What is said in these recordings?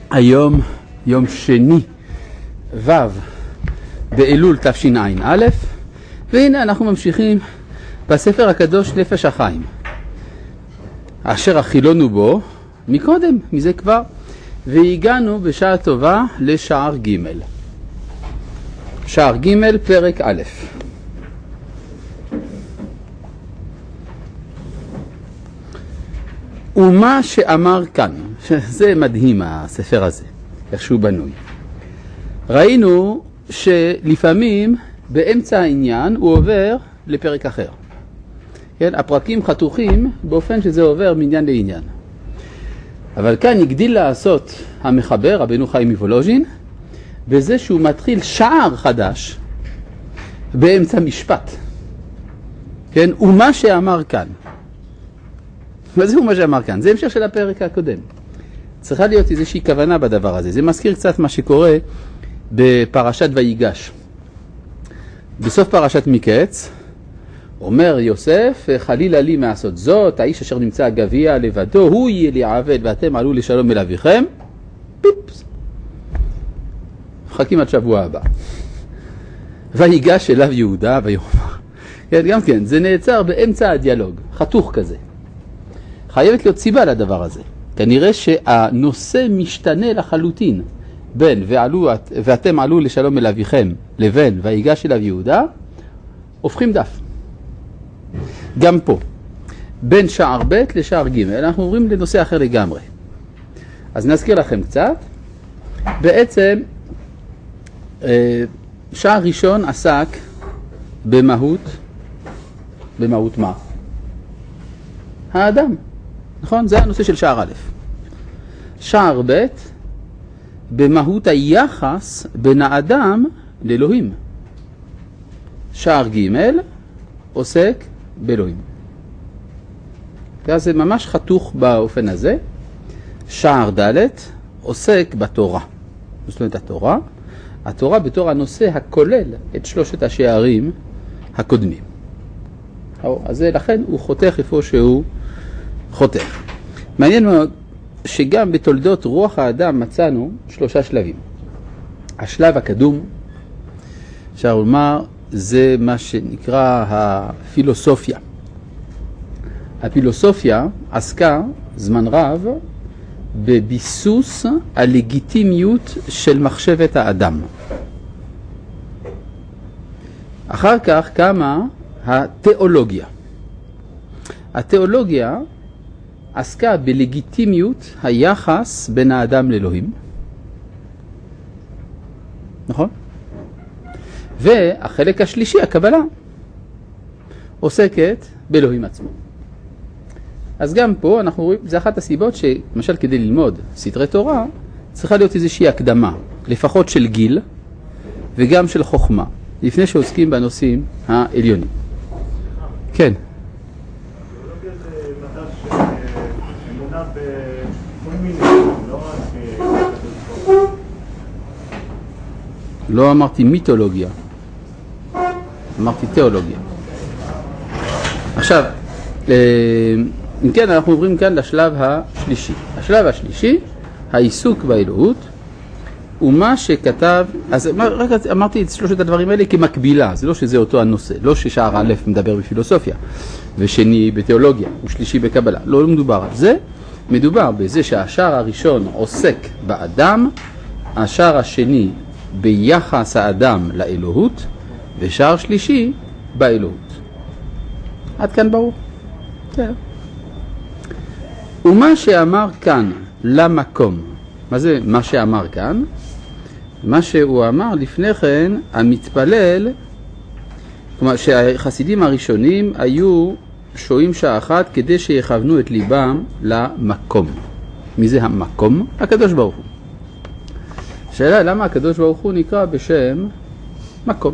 היום יום שני ו' באלול תשע"א, והנה אנחנו ממשיכים בספר הקדוש נפש החיים, אשר החילונו בו מקודם, מזה כבר, והגענו בשעה טובה לשער ג', שער ג' פרק א'. ומה שאמר כאן, שזה מדהים הספר הזה, איך שהוא בנוי. ראינו שלפעמים באמצע העניין הוא עובר לפרק אחר. כן? הפרקים חתוכים באופן שזה עובר מעניין לעניין. אבל כאן הגדיל לעשות המחבר, רבנו חיים מוולוז'ין, בזה שהוא מתחיל שער חדש באמצע משפט. כן? ומה שאמר כאן. מה זה מה שאמר כאן? זה המשך של הפרק הקודם. צריכה להיות איזושהי כוונה בדבר הזה. זה מזכיר קצת מה שקורה בפרשת ויגש. בסוף פרשת מקץ, אומר יוסף, חלילה לי מעשות זאת, האיש אשר נמצא גביע לבדו, הוא יהיה לי עבד ואתם עלו לשלום אל אביכם. פיפס. מחכים עד שבוע הבא. ויגש אליו יהודה ויאמר. כן, גם כן, זה נעצר באמצע הדיאלוג, חתוך כזה. חייבת להיות סיבה לדבר הזה. כנראה שהנושא משתנה לחלוטין בין ואתם עלו לשלום אל אביכם לבין ויגש אליו יהודה, הופכים דף. גם פה, בין שער ב' לשער ג', אנחנו עוברים לנושא אחר לגמרי. אז נזכיר לכם קצת. בעצם, שער ראשון עסק במהות מה? האדם. נכון? זה הנושא של שער א'. שער ב' במהות היחס בין האדם לאלוהים. שער ג' עוסק באלוהים. זה ממש חתוך באופן הזה. שער ד' עוסק בתורה. זאת אומרת התורה בתור הנושא הכולל את שלושת השערים הקודמים. אז לכן הוא חותך איפה שהוא חותך. מעניין מאוד שגם בתולדות רוח האדם מצאנו 3 שלבים. השלב הקדום, אפשר לומר, זה מה שנקרא הפילוסופיה. הפילוסופיה עסקה זמן רב בביסוס הלגיטימיות של מחשבת האדם. אחר כך קמה התיאולוגיה. התיאולוגיה עסקה בלגיטימיות היחס בין האדם לאלוהים. נכון? והחלק השלישי, הקבלה, עוסקת באלוהים עצמו. אז גם פה אנחנו רואים, זה אחת הסיבות שלמשל כדי ללמוד סתרי תורה, צריכה להיות איזושהי הקדמה, לפחות של גיל וגם של חוכמה, לפני שעוסקים בנושאים העליונים. כן. לא אמרתי מיתולוגיה, אמרתי תיאולוגיה. עכשיו, אם כן, אנחנו עוברים כאן לשלב השלישי. השלב השלישי, העיסוק באלוהות, ומה שכתב, אז רק אמרתי את שלושת הדברים האלה כמקבילה, זה לא שזה אותו הנושא, לא ששער א' מדבר בפילוסופיה, ושני בתיאולוגיה, ושלישי בקבלה. לא מדובר על זה, מדובר בזה שהשער הראשון עוסק באדם, השער השני ביחס האדם לאלוהות, ושער שלישי באלוהות. עד כאן ברור? כן. ומה שאמר כאן למקום, מה זה מה שאמר כאן? מה שהוא אמר לפני כן, המתפלל, כלומר שהחסידים הראשונים היו שוהים שעה אחת כדי שיכוונו את ליבם למקום. מי זה המקום? הקדוש ברוך הוא. השאלה למה הקדוש ברוך הוא נקרא בשם מקום?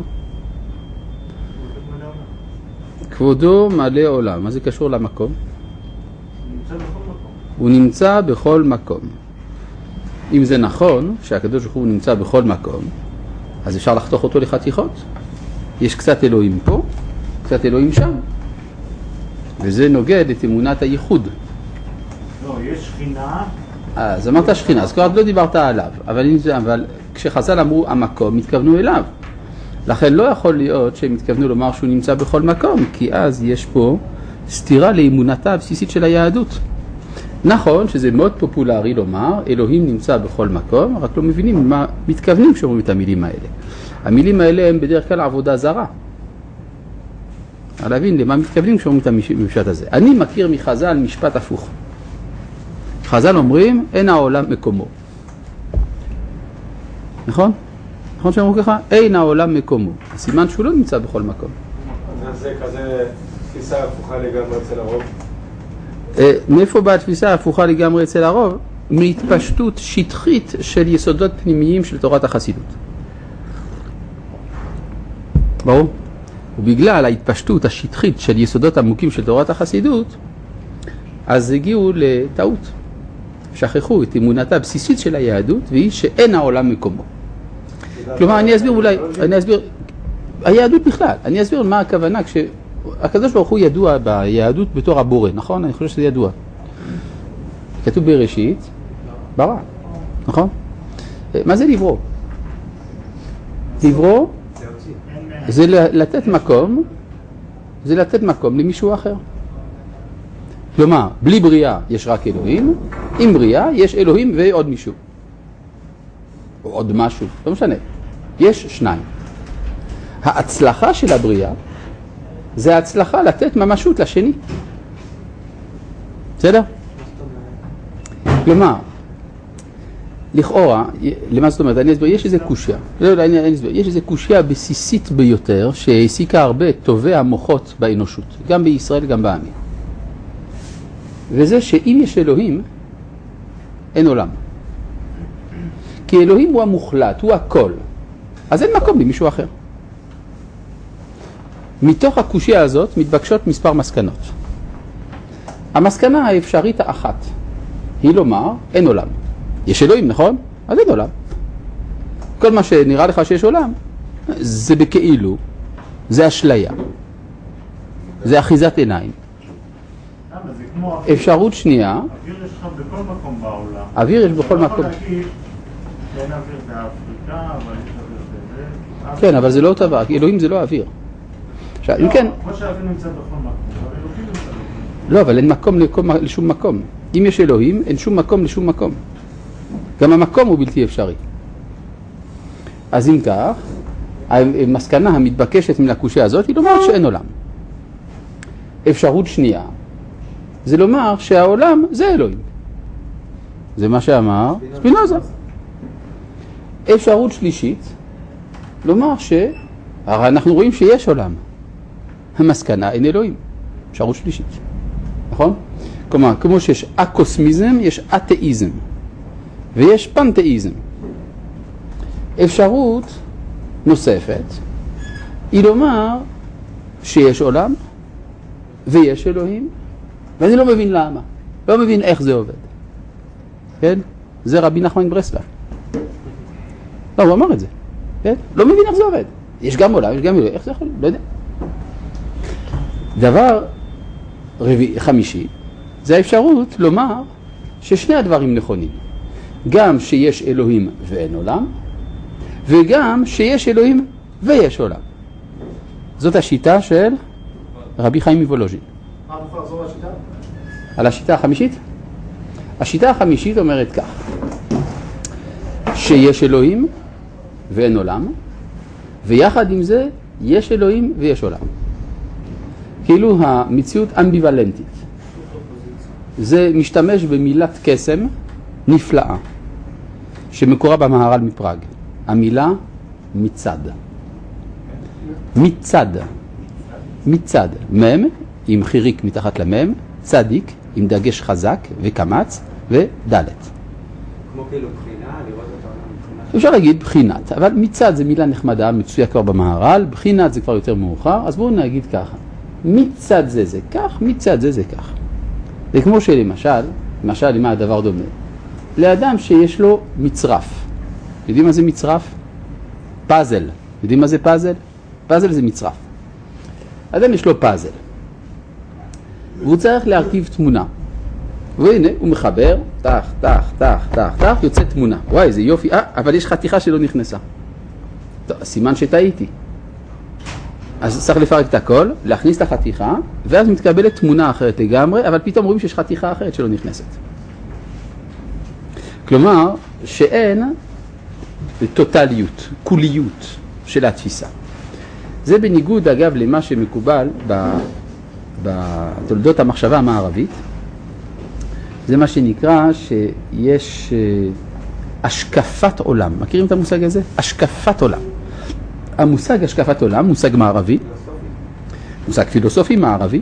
כבודו מלא עולם. מה זה קשור למקום? הוא נמצא בכל מקום. אם זה נכון שהקדוש ברוך הוא נמצא בכל מקום, אז אפשר לחתוך אותו לחתיכות. יש קצת אלוהים פה, קצת אלוהים שם. וזה נוגד את אמונת הייחוד. לא, יש שכינה אז אמרת שכינה, אז כבר לא דיברת עליו, אבל כשחז"ל אמרו המקום, התכוונו אליו. לכן לא יכול להיות שהם התכוונו לומר שהוא נמצא בכל מקום, כי אז יש פה סתירה לאמונתה הבסיסית של היהדות. נכון שזה מאוד פופולרי לומר, אלוהים נמצא בכל מקום, רק לא מבינים מה מתכוונים כשאומרים את המילים האלה. המילים האלה הם בדרך כלל עבודה זרה. להבין למה מתכוונים כשאומרים את המשפט הזה. אני מכיר מחז"ל משפט הפוך. חז"ל אומרים, אין העולם מקומו. נכון? נכון שאומרו ככה? אין העולם מקומו. הסימן שהוא לא נמצא בכל מקום. זה כזה תפיסה הפוכה לגמרי אצל הרוב? מאיפה באה התפיסה הפוכה לגמרי אצל הרוב? מהתפשטות שטחית של יסודות פנימיים של תורת החסידות. ברור? ובגלל ההתפשטות השטחית של יסודות עמוקים של תורת החסידות, אז הגיעו לטעות. שכחו את אמונתה הבסיסית של היהדות, והיא שאין העולם מקומו. כלומר, אני אסביר, היהדות בכלל, אני אסביר מה הכוונה הקדוש ברוך הוא ידוע ביהדות בתור הבורא, נכון? אני חושב שזה ידוע. כתוב בראשית, ברא, נכון? מה זה לברוא? לברוא זה לתת מקום למישהו אחר. כלומר, בלי בריאה יש רק אלוהים, עם בריאה יש אלוהים ועוד מישהו. או עוד משהו, לא משנה. יש שניים. ההצלחה של הבריאה זה ההצלחה לתת ממשות לשני. בסדר? כלומר, לכאורה, למה זאת אומרת? אני אסביר, יש איזה קושיה. יש איזה קושיה בסיסית ביותר שהעסיקה הרבה טובי המוחות באנושות, גם בישראל, גם בעמים. וזה שאם יש אלוהים, אין עולם. כי אלוהים הוא המוחלט, הוא הכל. אז אין מקום למישהו אחר. מתוך הקושיה הזאת מתבקשות מספר מסקנות. המסקנה האפשרית האחת היא לומר, אין עולם. יש אלוהים, נכון? אז אין עולם. כל מה שנראה לך שיש עולם, זה בכאילו, זה אשליה, זה אחיזת עיניים. אפשרות שנייה, אוויר יש לך בכל מקום בעולם. אוויר יש בכל מקום. אתה יכול להגיד, אין אוויר באפריקה, אבל יש אוויר בזה. כן, אבל זה לא אותו דבר, אלוהים זה לא אוויר. עכשיו, אם כן... כמו שהאוויר נמצא בכל מקום, אבל אלוהים נמצא בכל לא, אבל אין מקום לשום מקום. אם יש אלוהים, אין שום מקום לשום מקום. גם המקום הוא בלתי אפשרי. אז אם כך, המסקנה המתבקשת מן הקושיה הזאת היא לומר שאין עולם. אפשרות שנייה, זה לומר שהעולם זה אלוהים. זה מה שאמר ספינוזה. אפשרות שלישית, לומר הרי אנחנו רואים שיש עולם. המסקנה אין אלוהים. אפשרות שלישית. נכון? כלומר, כמו שיש אקוסמיזם, יש אתאיזם. ויש פנתאיזם. אפשרות נוספת היא לומר שיש עולם ויש אלוהים, ואני לא מבין למה. לא מבין איך זה עובד. כן? זה רבי נחמן מברסלב. לא, הוא אמר את זה. כן? לא מבין איך זה עובד. יש גם עולם, יש גם אלוהים. איך זה יכול? לא יודע. דבר חמישי, זה האפשרות לומר ששני הדברים נכונים. גם שיש אלוהים ואין עולם, וגם שיש אלוהים ויש עולם. זאת השיטה של רבי חיים מוולוז'ין. מה אתה יכול לחזור על השיטה? על השיטה החמישית? השיטה החמישית אומרת כך, שיש אלוהים ואין עולם, ויחד עם זה יש אלוהים ויש עולם. כאילו המציאות אמביוולנטית. זה משתמש במילת קסם נפלאה, שמקורה במהר"ל מפראג. המילה מצד. מצד. מצד. מם עם חיריק מתחת למם, צדיק עם דגש חזק וקמץ ודלת. כמו כאילו בחינה, לראות את העולם מבחינה. אפשר להגיד בחינת, אבל מצד זה מילה נחמדה, מצויה כבר במהר"ל, בחינת זה כבר יותר מאוחר, אז בואו נגיד ככה. מצד זה זה כך, מצד זה זה כך. זה כמו שלמשל, למה הדבר דומה? לאדם שיש לו מצרף. יודעים מה זה מצרף? פאזל. יודעים מה זה פאזל? פאזל זה מצרף. אדם יש לו פאזל. והוא צריך להרכיב תמונה. והנה, הוא מחבר תח, תח, תח, תח, תח, יוצאת תמונה. וואי, זה יופי. אבל יש חתיכה שלא נכנסה. טוב, סימן שטעיתי. אז צריך לפרק את הכל, להכניס את החתיכה, ואז מתקבלת תמונה אחרת לגמרי, אבל פתאום רואים שיש חתיכה אחרת שלא נכנסת. כלומר, שאין טוטליות, כוליות של התפיסה. זה בניגוד, אגב, למה שמקובל בתולדות המחשבה המערבית. זה מה שנקרא שיש השקפת עולם. מכירים את המושג הזה? השקפת עולם. המושג השקפת עולם, מושג מערבי, מושג פילוסופי מערבי,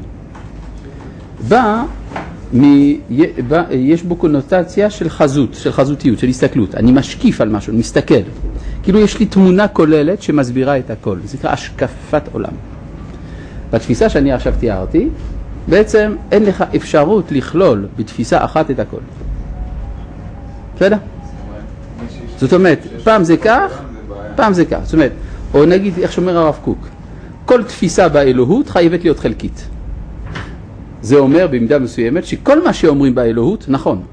יש בו קונוטציה של חזות, של חזותיות, של הסתכלות. אני משקיף על משהו, מסתכל. כאילו יש לי תמונה כוללת שמסבירה את הכל. זה נקרא השקפת עולם. בתפיסה שאני עכשיו תיארתי, בעצם אין לך אפשרות לכלול בתפיסה אחת את הכל. בסדר? זאת אומרת, פעם זה כך, פעם זה כך. זאת אומרת, או נגיד, איך שאומר הרב קוק, כל תפיסה באלוהות חייבת להיות חלקית. זה אומר במידה מסוימת שכל מה שאומרים באלוהות נכון.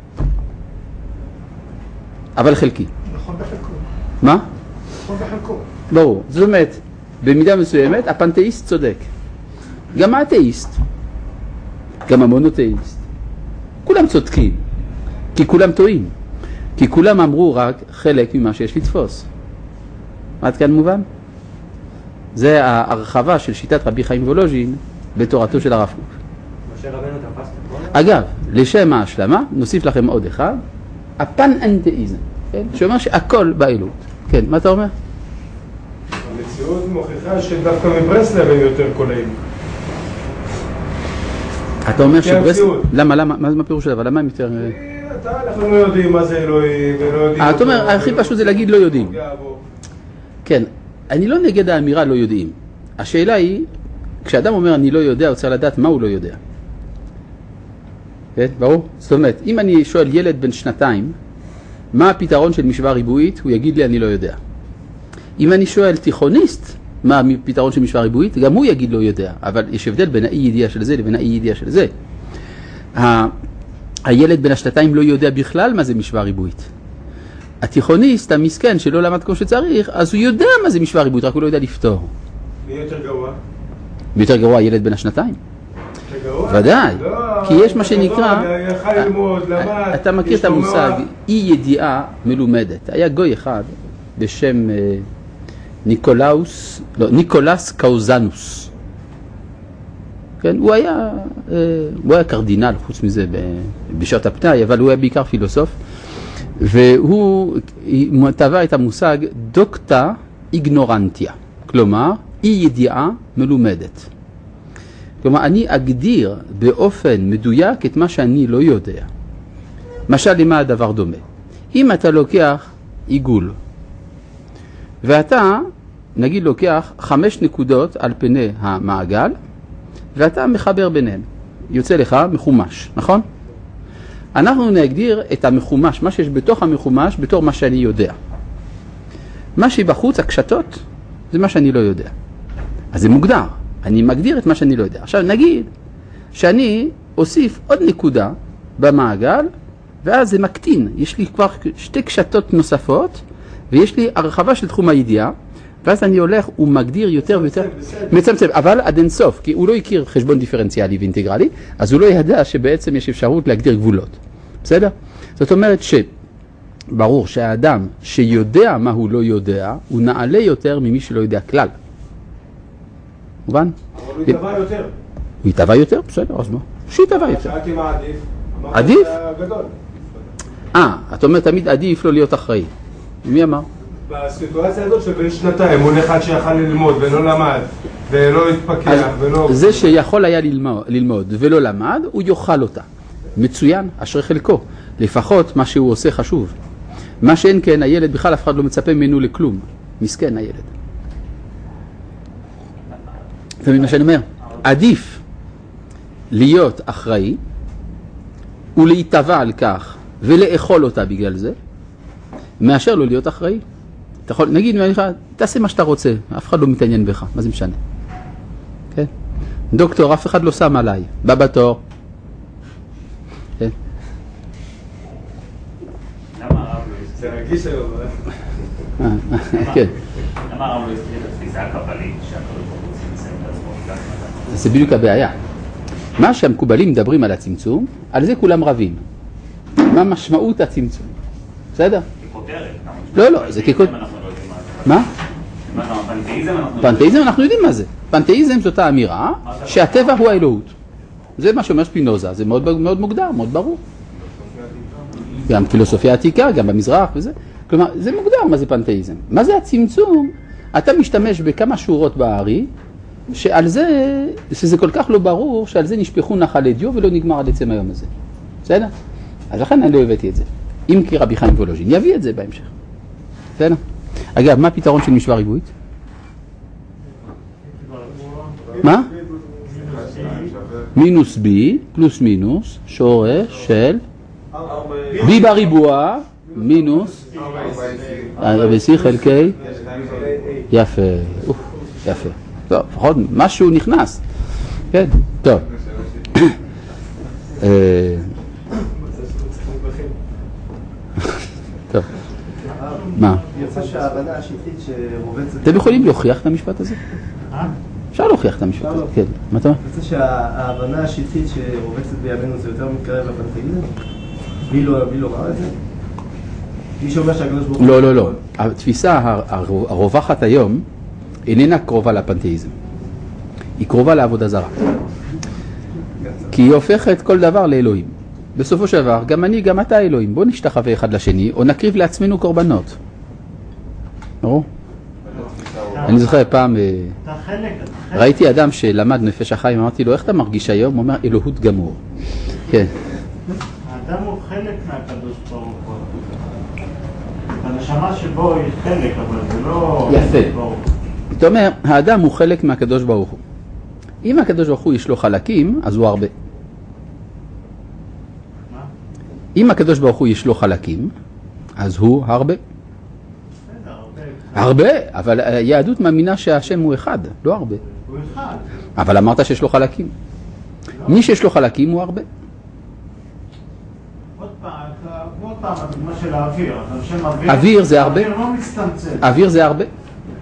אבל חלקי. נכון בחלקו. מה? נכון בחלקו. ברור. זאת אומרת, במידה מסוימת הפנתאיסט צודק. גם האתאיסט. גם המונותאיסט. כולם צודקים. כי כולם טועים. כי כולם אמרו רק חלק ממה שיש לתפוס. עד כאן מובן? זה ההרחבה של שיטת רבי חיים וולוז'ין בתורתו של הרב קוק. משה רבנו תפס את הכל? אגב, לשם ההשלמה, נוסיף לכם עוד אחד, הפן-אנתאיזם, כן? שאומר שהכל באלוהות. כן, מה אתה אומר? המציאות מוכיחה שדווקא מברסלב הם יותר קולעים. אתה אומר שברסלב... למה? מה פירוש שלו? למה הם יותר... אנחנו לא יודעים מה זה אלוהים, ולא יודעים... אתה אומר, הכי פשוט זה להגיד לא יודעים. כן, אני לא נגד האמירה לא יודעים. השאלה היא, כשאדם אומר אני לא יודע, הוא צריך לדעת מה הוא לא יודע. כן, ברור? זאת אומרת, אם אני שואל ילד בן 2, מה הפתרון של משוואה ריבועית, הוא יגיד לי אני לא יודע. אם אני שואל תיכוניסט, מה הפתרון של משוואה ריבועית, גם הוא יגיד לא יודע. אבל יש הבדל בין האי ידיעה של זה לבין האי ידיעה של זה. הילד בן 2 לא יודע בכלל מה זה משוואה ריבועית. התיכוניסט, המסכן שלא למד כמו שצריך, אז הוא יודע מה זה משוואה ריבועית, רק הוא לא יודע לפתור. מי יותר גרוע? מי יותר גרוע? הילד בן 2? ודאי, כי יש מה שנקרא, אתה מכיר את המושג אי ידיעה מלומדת. היה גוי אחד בשם ניקולס קאוזנוס. כן, הוא היה קרדינל חוץ מזה בשעות הפנאי, אבל הוא היה בעיקר פילוסוף. והוא טבע את המושג דוקטה איגנורנטיה, כלומר אי ידיעה מלומדת. כלומר אני אגדיר באופן מדויק את מה שאני לא יודע. משל למה הדבר דומה? אם אתה לוקח עיגול ואתה נגיד לוקח 5 נקודות על פני המעגל ואתה מחבר ביניהם, יוצא לך מחומש, נכון? אנחנו נגדיר את המחומש, מה שיש בתוך המחומש, בתור מה שאני יודע. מה שבחוץ, הקשתות, זה מה שאני לא יודע. אז זה מוגדר. אני מגדיר את מה שאני לא יודע. עכשיו נגיד שאני אוסיף עוד נקודה במעגל, ואז זה מקטין. יש לי כבר 2 קשתות נוספות, ויש לי הרחבה של תחום הידיעה, ואז אני הולך ומגדיר יותר ויותר. מצמצם, אבל עד אין סוף, כי הוא לא הכיר חשבון דיפרנציאלי ואינטגרלי, אז הוא לא ידע שבעצם יש אפשרות להגדיר גבולות. בסדר? זאת אומרת שברור שהאדם שיודע מה הוא לא יודע, הוא נעלה יותר ממי שלא יודע כלל. מובן? אבל הוא יתבע יותר. הוא יתבע יותר? בסדר, אז מה? שיתבע יותר. שאלתי מה עדיף. עדיף? גדול. אתה אומר תמיד עדיף לא להיות אחראי. מי אמר? בסיטואציה הזאת שבין 2, מול אחד שיכל ללמוד ולא למד, ולא התפקח, ולא... זה שיכול היה ללמוד ולא למד, הוא יאכל אותה. מצוין, אשרי חלקו. לפחות מה שהוא עושה חשוב. מה שאין כן, הילד בכלל אף אחד לא מצפה ממנו לכלום. מסכן הילד. וממה שאני אומר, עדיף להיות אחראי ולהתאבע על כך ולאכול אותה בגלל זה, מאשר לא להיות אחראי. אתה יכול, נגיד, תעשה מה שאתה רוצה, אף אחד לא מתעניין בך, מה זה משנה? כן? דוקטור, אף אחד לא שם עליי, בא בתור. כן? זה רגיש היום, כן. למה הרב לא הזכיר את התפיסה הקבלית שהקדוש ברוך הוא צמצם את עצמו? זה בדיוק הבעיה. מה שהמקובלים מדברים על הצמצום, על זה כולם רבים. מה משמעות הצמצום? בסדר? ככותרת. לא, זה ככותרת. מה? פנתאיזם אנחנו יודעים מה זה. פנתאיזם זאת האמירה שהטבע הוא האלוהות. זה מה שאומר שפינוזה, זה מאוד מוגדר, מאוד ברור. גם פילוסופיה עתיקה, גם במזרח וזה. כלומר, זה מוגדר מה זה פנתאיזם. מה זה הצמצום? אתה משתמש בכמה שורות בארי, שעל זה, שזה כל כך לא ברור, שעל זה נשפכו נחלי דיו ולא נגמר עד עצם היום הזה. בסדר? אז לכן אני לא הבאתי את זה. אם כי רבי חיים וולוז'ין יביא את זה בהמשך. בסדר? אגב, מה הפתרון של משוואה ריבועית? מה? מינוס b פלוס מינוס שורש של b בריבוע מינוס c חלקי יפה, יפה. טוב, לפחות משהו נכנס. כן, טוב. טוב. מה? יוצא שההבנה השטחית שרובצת... אתם יכולים להוכיח את המשפט הזה? אפשר להוכיח את המשפט הזה, כן. מה אתה אומר? יוצא שההבנה השטחית שרובצת בימינו זה יותר מתקרב לפנתאיזם? מי לא ראה את זה? מי שאומר שהקדוש ברוך הוא... לא. התפיסה הרווחת היום איננה קרובה לפנתאיזם. היא קרובה לעבודה זרה. כי היא הופכת כל דבר לאלוהים. בסופו של דבר, גם אני, גם אתה אלוהים. בוא נשתחווה אחד לשני, או נקריב לעצמנו קורבנות. ברור? אני זוכר פעם, ראיתי אדם שלמד נפש החיים, אמרתי לו, איך אתה מרגיש היום? הוא אומר, אלוהות גמור. כן. האדם הוא חלק מהקדוש ברוך הוא. הנשמה שבו היא חלק, אבל זה לא... יפה. זאת אומרת, האדם הוא חלק מהקדוש ברוך הוא. אם הקדוש ברוך הוא יש לו חלקים, אז הוא הרבה. אם הקדוש ברוך הוא יש לו חלקים, אז הוא הרבה. הרבה, אבל היהדות מאמינה שהשם הוא אחד, לא הרבה. הוא אחד. אבל אמרת שיש לו חלקים. מי שיש לו חלקים הוא הרבה. עוד פעם, הדוגמה של האוויר. אוויר זה הרבה. האוויר לא מצטמצם. אוויר זה הרבה.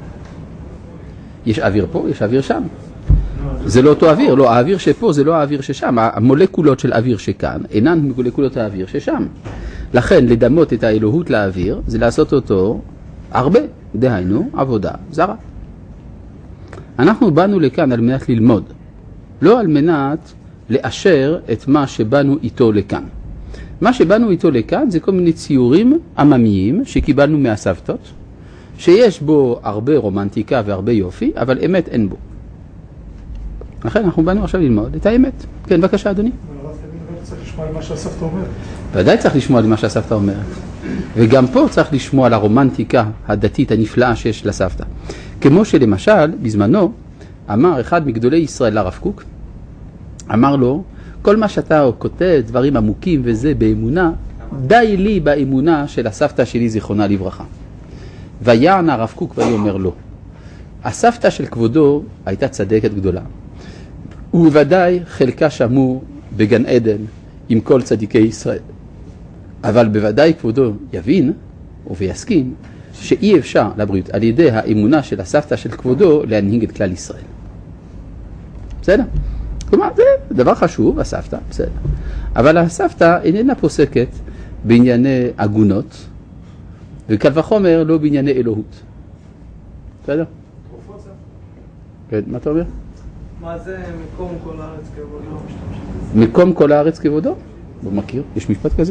יש אוויר פה, יש אוויר שם. זה לא אותו אוויר, לא, האוויר שפה זה לא האוויר ששם. המולקולות של אוויר שכאן אינן מולקולות האוויר ששם. לכן לדמות את האלוהות לאוויר זה לעשות אותו הרבה, דהיינו עבודה זרה. אנחנו באנו לכאן על מנת ללמוד, לא על מנת לאשר את מה שבאנו איתו לכאן. מה שבאנו איתו לכאן זה כל מיני ציורים עממיים שקיבלנו מהסבתות, שיש בו הרבה רומנטיקה והרבה יופי, אבל אמת אין בו. לכן אנחנו באנו עכשיו ללמוד את האמת. כן, בבקשה אדוני. אבל צריך לשמוע על מה שהסבתא אומרת. ודאי צריך לשמוע על מה שהסבתא אומרת. וגם פה צריך לשמוע על הרומנטיקה הדתית הנפלאה שיש לסבתא. כמו שלמשל, בזמנו, אמר אחד מגדולי ישראל לרב קוק, אמר לו, כל מה שאתה כותב, דברים עמוקים וזה באמונה, די לי באמונה של הסבתא שלי זיכרונה לברכה. ויען הרב קוק ויאמר לו, הסבתא של כבודו הייתה צדקת גדולה. ובוודאי חלקה שמור בגן עדן עם כל צדיקי ישראל. אבל בוודאי כבודו יבין ויסכים שאי אפשר לבריאות על ידי האמונה של הסבתא של כבודו להנהיג את כלל ישראל. בסדר? כלומר, זה דבר חשוב, הסבתא, בסדר. אבל הסבתא איננה פוסקת בענייני עגונות, וקל וחומר לא בענייני אלוהות. בסדר? כן, מה אתה אומר? מה זה מקום כל הארץ כבודו? מקום כל הארץ כבודו? לא מכיר, יש משפט כזה?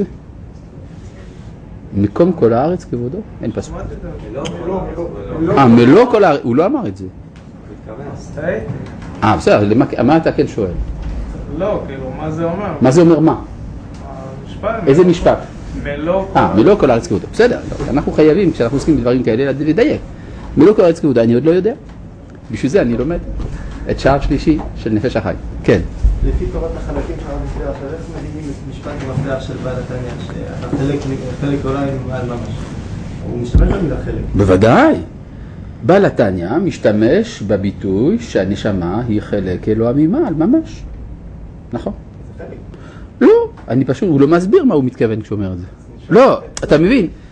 מקום כל הארץ כבודו? אין פסוק. מלוא כל הארץ, הוא לא אמר את זה. בסדר, מה אתה כן שואל? לא, כאילו, מה זה אומר? מה זה אומר מה? המשפט. איזה משפט? מלוא כל הארץ כבודו. בסדר, אנחנו חייבים, כשאנחנו עוסקים בדברים כאלה, לדייק. מלוא כל הארץ כבודו, אני עוד לא יודע. בשביל זה אני לומד את שער שלישי של נפש החיים. כן. לפי תורת החלקים של המפתח, איך מבינים את משפט המפתח של בעל התניא, שהחלק אולי על ממש? הוא משתמש במילה חלק. בוודאי. בעל התניא משתמש בביטוי שהנשמה היא חלק אלוה ממעל, ממש. נכון. זה חלק. לא, הוא לא מסביר מה הוא מתכוון כשאומר את זה. לא, אתה מבין?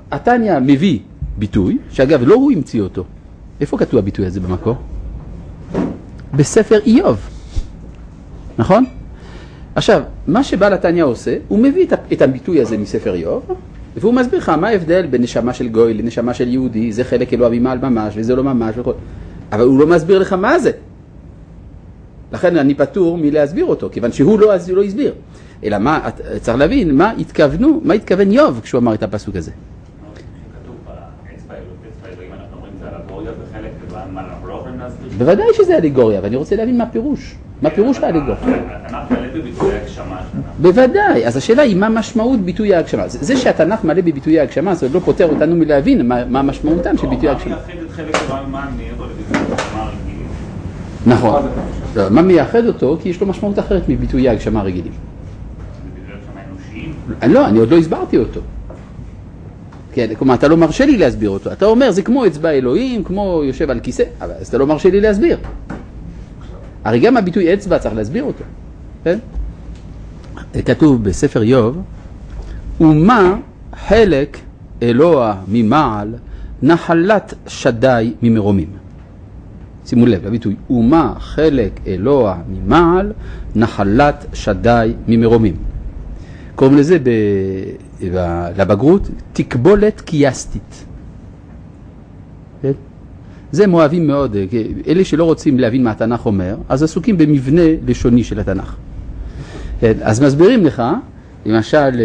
התניא מביא ביטוי, שאגב לא הוא המציא אותו. איפה כתוב הביטוי הזה במקור? בספר איוב. נכון? עכשיו, מה שבעל התניא עושה, הוא מביא את הביטוי הזה מספר איוב, והוא מסביר לך מה ההבדל בין נשמה של גוי לנשמה של יהודי, זה חלק אלוה ממעל ממש וזה לא ממש וכל. אבל הוא לא מסביר לך מה זה. לכן אני פטור מלהסביר אותו, כיוון שהוא לא הסביר. אלא מה, צריך להבין, מה התכוון איוב כשהוא אמר את הפסוק הזה. כתוב באצבע אלוהים, אנחנו אומרים זה אלגוריה וחלק מה אנחנו לא יכולים להסביר. בוודאי שזה אלגוריה, ואני רוצה להבין מה הפירוש. מה פירוש האלגוריה? התנ"ך מלא בביטוי ההגשמה שלנו. בוודאי, אז השאלה היא מה משמעות ביטוי ההגשמה. זה שהתנ"ך מלא בביטוי ההגשמה, זה עוד לא פותר אותנו מלהבין מה משמעותם של ביטוי ההגשמה. מה מייחד את חלק אלוהים מה נהיו לביטוי ההגשמה הרגילים? נכון. מה מייחד אותו? כי יש לו משמעות אחרת מביטוי ההגשמה הרגילים. ביטוי ההגשמה אנושיים? לא, אני עוד לא הסברתי אותו. כן, כלומר, אתה לא מרשה לי להסביר אותו. אתה אומר, זה כמו אצבע אלוהים, כמו יושב על כיסא, אבל אז אתה לא מרשה לי להסביר. הרי גם הביטוי אצבע צריך להסביר אותו. כן? כתוב בספר איוב, ומה חלק אלוה ממעל נחלת שדי ממרומים. שימו לב לביטוי, ומה חלק אלוה ממעל נחלת שדי ממרומים. קוראים לזה לבגרות תקבולת קייסטית. כן? זה מואבים מאוד, אלה שלא רוצים להבין מה התנ"ך אומר, אז עסוקים במבנה לשוני של התנ"ך. אז מסבירים לך, למשל,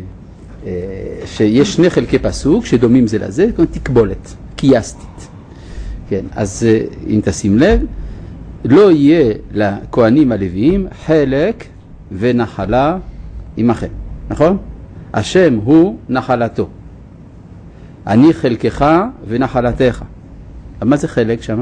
שיש שני חלקי פסוק שדומים זה לזה, תקבולת, קייסטית. כן, אז אם תשים לב, לא יהיה לכהנים הלוויים חלק ונחלה עמכם, נכון? השם הוא נחלתו. אני חלקך ונחלתך. אבל מה זה חלק שמה?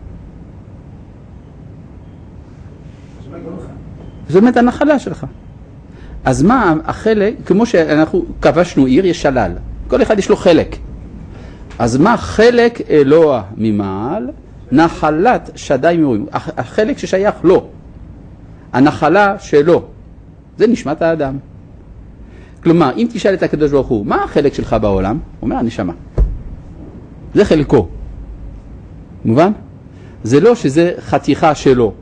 זאת אומרת הנחלה שלך. אז מה החלק, כמו שאנחנו כבשנו עיר, יש שלל. כל אחד יש לו חלק. אז מה חלק אלוה ממעל? נחלת שדי ממרומים. החלק ששייך לו. הנחלה שלו. זה נשמת האדם. כלומר, אם תשאל את הקדוש ברוך הוא, מה החלק שלך בעולם? הוא אומר, הנשמה. זה חלקו. מובן? זה לא שזה חתיכה שלו.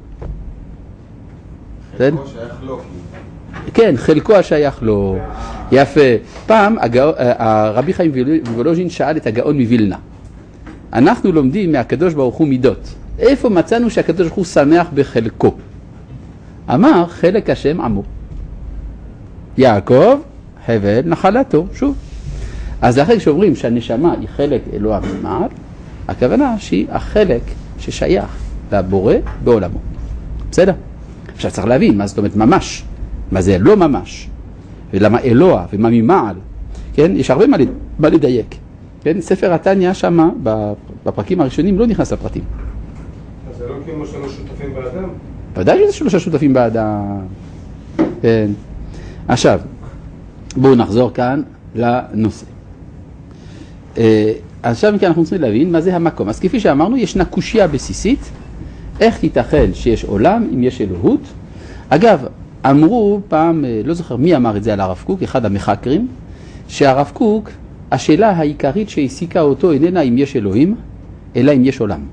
חלקו שייך לו. כן, חלקו השייך לו. יפה. פעם הרבי חיים וולוז'ין שאל את הגאון מווילנה. אנחנו לומדים מהקדוש ברוך הוא מידות. איפה מצאנו שהקדוש ברוך הוא שמח בחלקו? אמר חלק השם עמו. יעקב חבל נחלתו. שוב. אז לכן כשאומרים שהנשמה היא חלק אלוה ממעל, הכוונה שהיא החלק ששייך לבורא בעולמו. בסדר? עכשיו צריך להבין מה זאת אומרת ממש. מה זה לא ממש. ולמה אלוה ומה ממעל. כן? יש הרבה מה לדייק. כן? ספר התניא שמה בפרקים הראשונים לא נכנס לפרטים. אז זה לא כמו שלוש שותפים באדם? ודאי שזה שלושה שותפים באדם. כן. עכשיו, בואו נחזור כאן לנושא. עכשיו מכאן אנחנו צריכים להבין מה זה המקום. אז כפי שאמרנו, ישנה קושיה בסיסית. איך ייתכן שיש עולם אם יש אלוהות? אגב, אמרו פעם, לא זוכר מי אמר את זה על הרב קוק, אחד המחקרים, שהרב קוק, השאלה העיקרית שהעסיקה אותו איננה אם יש אלוהים, אלא אם יש עולם.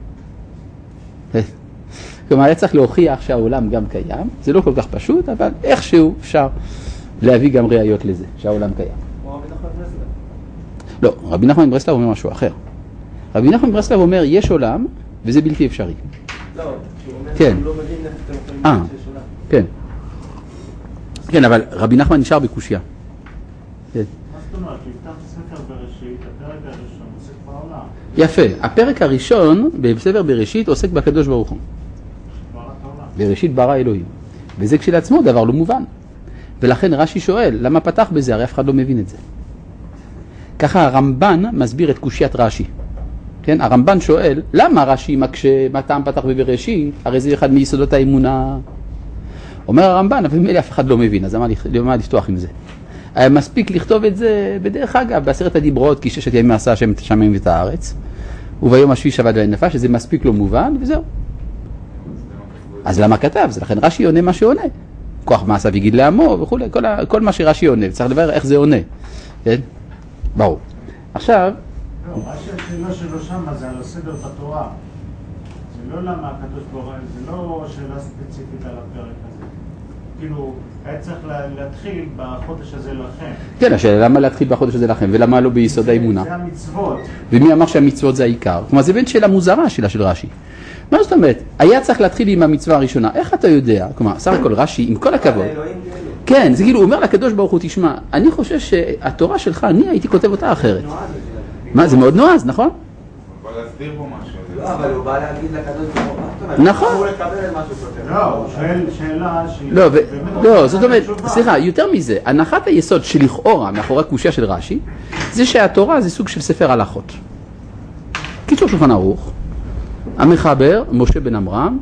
כלומר, היה צריך להוכיח שהעולם גם קיים. זה לא כל כך פשוט, אבל איכשהו אפשר להביא גם ראיות לזה, שהעולם קיים. כמו רבי נחמן מברסלב. לא, רבי נחמן מברסלב אומר משהו אחר. רבי נחמן מברסלב אומר, יש עולם, וזה בלתי אפשרי. לא, שהוא אומר כן. שהוא לא מבין איך אתם יכולים להגיד שיש עולם. כן. כן, אבל רבי נחמן נשאר בקושיה. כן. מה זאת אומרת? יפתח ספר בראשית, הפרק הראשון עוסק בעולם. יפה. הפרק הראשון בספר בראשית עוסק בקדוש ברוך הוא. ברא את העולם. בראשית ברא אלוהים. וזה כשלעצמו דבר לא מובן. ולכן רש"י שואל, למה פתח בזה? הרי אף אחד לא מבין את זה. ככה הרמב"ן מסביר את קושיית רש"י. כן? הרמב"ן שואל, למה רש"י מקשה, מה טעם פתח בבראשית? הרי זה אחד מיסודות האמונה. אומר הרמב"ן, אבל מילא אף אחד לא מבין, אז למה לפתוח עם זה? היה מספיק לכתוב את זה בדרך אגב, בעשרת הדיברות, כי 6 ימים עשה השם את השמיים ואת הארץ, וביום השביעי שבת והנפש, שזה מספיק לא מובן, וזהו. אז למה כתב? זה לכן רש"י עונה מה שעונה. כוח מעשיו יגיד לעמו וכו', כל מה שרש"י עונה, צריך לברר איך זה עונה. כן? ברור. עכשיו, לא, השאלה שלו שמה זה על הסדר בתורה. זה לא למה הקדוש ברוך הוא, זה לא שאלה ספציפית על הפרק הזה. כאילו, היה צריך להתחיל בחודש הזה לכם. כן, השאלה למה להתחיל בחודש הזה לכם, ולמה לא ביסוד האמונה? זה המצוות. ומי אמר שהמצוות זה העיקר? כלומר, זה בין שאלה מוזרה, השאלה של רש"י. מה זאת אומרת? היה צריך להתחיל עם המצווה הראשונה. איך אתה יודע? כלומר, סך הכל רש"י, עם כל הכבוד. כן, זה כאילו, הוא אומר לקדוש ברוך הוא, תשמע, אני חושב שהתורה שלך, אני הייתי כותב אותה אחרת. מה, זה מאוד נועז, נכון? הוא בא להסביר פה משהו. לא, אבל הוא בא להגיד לקדוש ברוך הוא. נכון. הוא לקבל את מה שהוא כותב. לא, הוא שואל שאלה שהיא... לא, זאת אומרת, סליחה, יותר מזה, הנחת היסוד שלכאורה, מאחורי הקושיה של רש"י, זה שהתורה זה סוג של ספר הלכות. קיצור שולחן ערוך, המחבר, משה בן עמרם,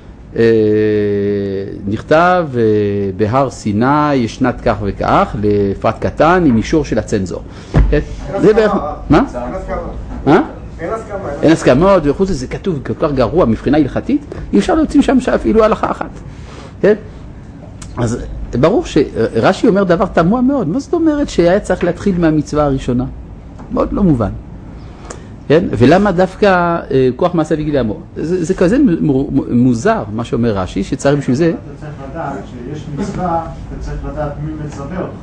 נכתב בהר סיני ישנת כך וכך, לפרט קטן עם אישור של הצנזור. זה בערך... מה? מה? אין הסכמות, וחוץ לזה כתוב כל כך גרוע מבחינה הלכתית, אי אפשר להוציא שם אפילו הלכה אחת. כן? אז ברור שרש"י אומר דבר תמוה מאוד. מה זאת אומרת שהיה צריך להתחיל מהמצווה הראשונה? מאוד לא מובן. כן? ולמה דווקא כוח מעשה וגיל עמו? זה כזה מוזר מה שאומר רש"י, שצריך בשביל זה... אתה צריך לדעת שיש מצווה, אתה צריך לדעת מי מצווה אותך.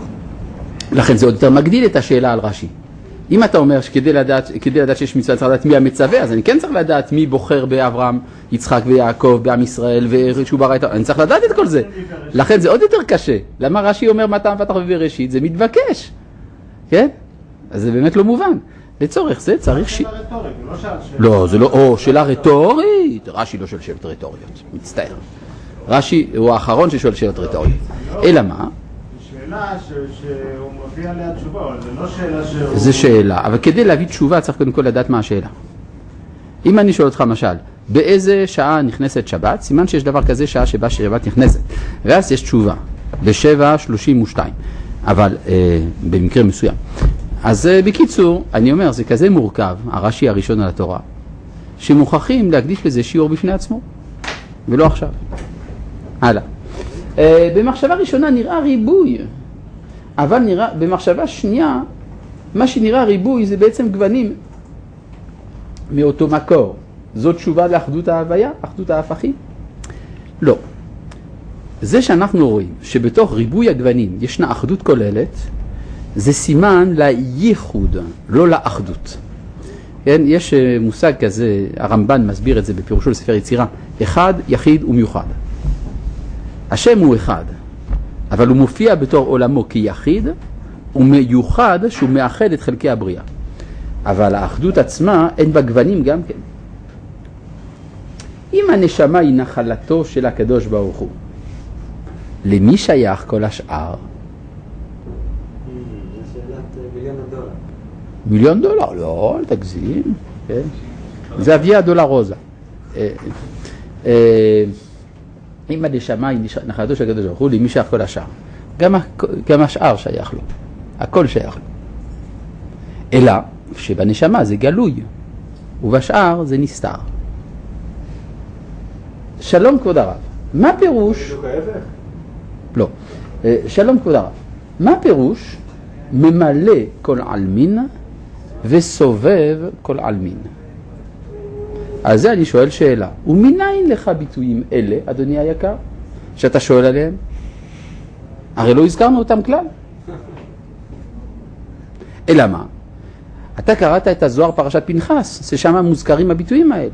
לכן זה עוד יותר מגדיל את השאלה על רש"י. אם אתה אומר שכדי לדעת שיש מצווה צריך לדעת מי המצווה, אז אני כן צריך לדעת מי בוחר באברהם, יצחק ויעקב, בעם ישראל, ושהוא ברא את... אני צריך לדעת את כל זה. לכן זה עוד יותר קשה. למה רש"י אומר מה טעם פתח ובראשית? זה מתבקש. כן? אז זה באמת לא מובן. לצורך זה צריך שאלה רטורית, הוא לא שאל שאלה. לא, זה לא... או, שאלה רטורית. רש"י לא שואל שאלות רטוריות. מצטער. רש"י הוא האחרון ששואל שאלות רטוריות. אלא מה? שאלה שהוא מביא עליה תשובה, אבל זה לא שאלה שהוא... זה שאלה, אבל כדי להביא תשובה צריך קודם כל לדעת מה השאלה. אם אני שואל אותך משל, באיזה שעה נכנסת שבת, סימן שיש דבר כזה שעה שבה שבת נכנסת, ואז יש תשובה, ב-7:32, אבל במקרה מסוים. אז בקיצור, אני אומר, זה כזה מורכב, הרש"י הראשון על התורה, שמוכרחים להקדיש לזה שיעור בפני עצמו, ולא עכשיו. הלאה. במחשבה ראשונה נראה ריבוי, אבל במחשבה שנייה, מה שנראה ריבוי זה בעצם גוונים מאותו מקור. זאת תשובה לאחדות ההוויה, אחדות ההפכים? לא. זה שאנחנו רואים שבתוך ריבוי הגוונים ישנה אחדות כוללת, זה סימן לייחוד, לא לאחדות. כן? יש מושג כזה, הרמב"ן מסביר את זה בפירושו לספר יצירה, אחד, יחיד ומיוחד. השם הוא אחד, אבל הוא מופיע בתור עולמו כיחיד, ומיוחד שהוא מאחד את חלקי הבריאה. אבל האחדות עצמה אין בה גוונים גם כן. אם הנשמה היא נחלתו של הקדוש ברוך הוא, למי שייך כל השאר? זה שאלת $1,000,000. $1,000,000? לא, אל תגזים. כן? זה אביה דולר רוזה. אם הנשמה היא נחלתו של הקדוש ברוך הוא, למי שייך כל השאר? גם השאר שייך לו. הכל שייך לו. אלא שבנשמה זה גלוי, ובשאר זה נסתר. שלום כבוד הרב. מה פירוש? לא. שלום כבוד הרב. מה פירוש ממלא כל עלמין וסובב כל עלמין? על זה אני שואל שאלה. ומניין לך ביטויים אלה, אדוני היקר, שאתה שואל עליהם? הרי לא הזכרנו אותם כלל. אלא מה? אתה קראת את הזוהר פרשת פנחס, ששם מוזכרים הביטויים האלה.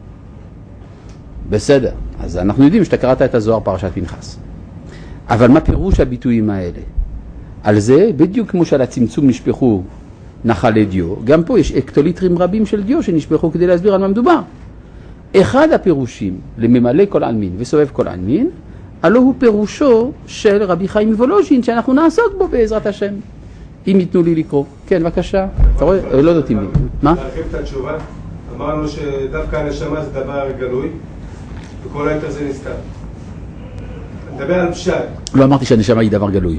בסדר, אז אנחנו יודעים שאתה קראת את הזוהר פרשת פנחס. אבל מה פירוש הביטויים האלה? על זה, בדיוק כמו שעל הצמצום נשפכו נחלי דיו, גם פה יש אקטוליטרים רבים של דיו שנשפכו כדי להסביר על מה מדובר. אחד הפירושים לממלא כל עלמין וסובב כל עלמין, הלא הוא פירושו של רבי חיים מוולוז'ין, שאנחנו נעסוק בו בעזרת השם. אם ייתנו לי לקרוא. כן, בבקשה. אתה רואה? לא נותנים לי. מה? להרחיב את התשובה. אמרנו שדווקא הנשמה זה דבר גלוי, וכל היתר זה נסתר. נדבר על פשט. לא אמרתי שהנשמה היא דבר גלוי.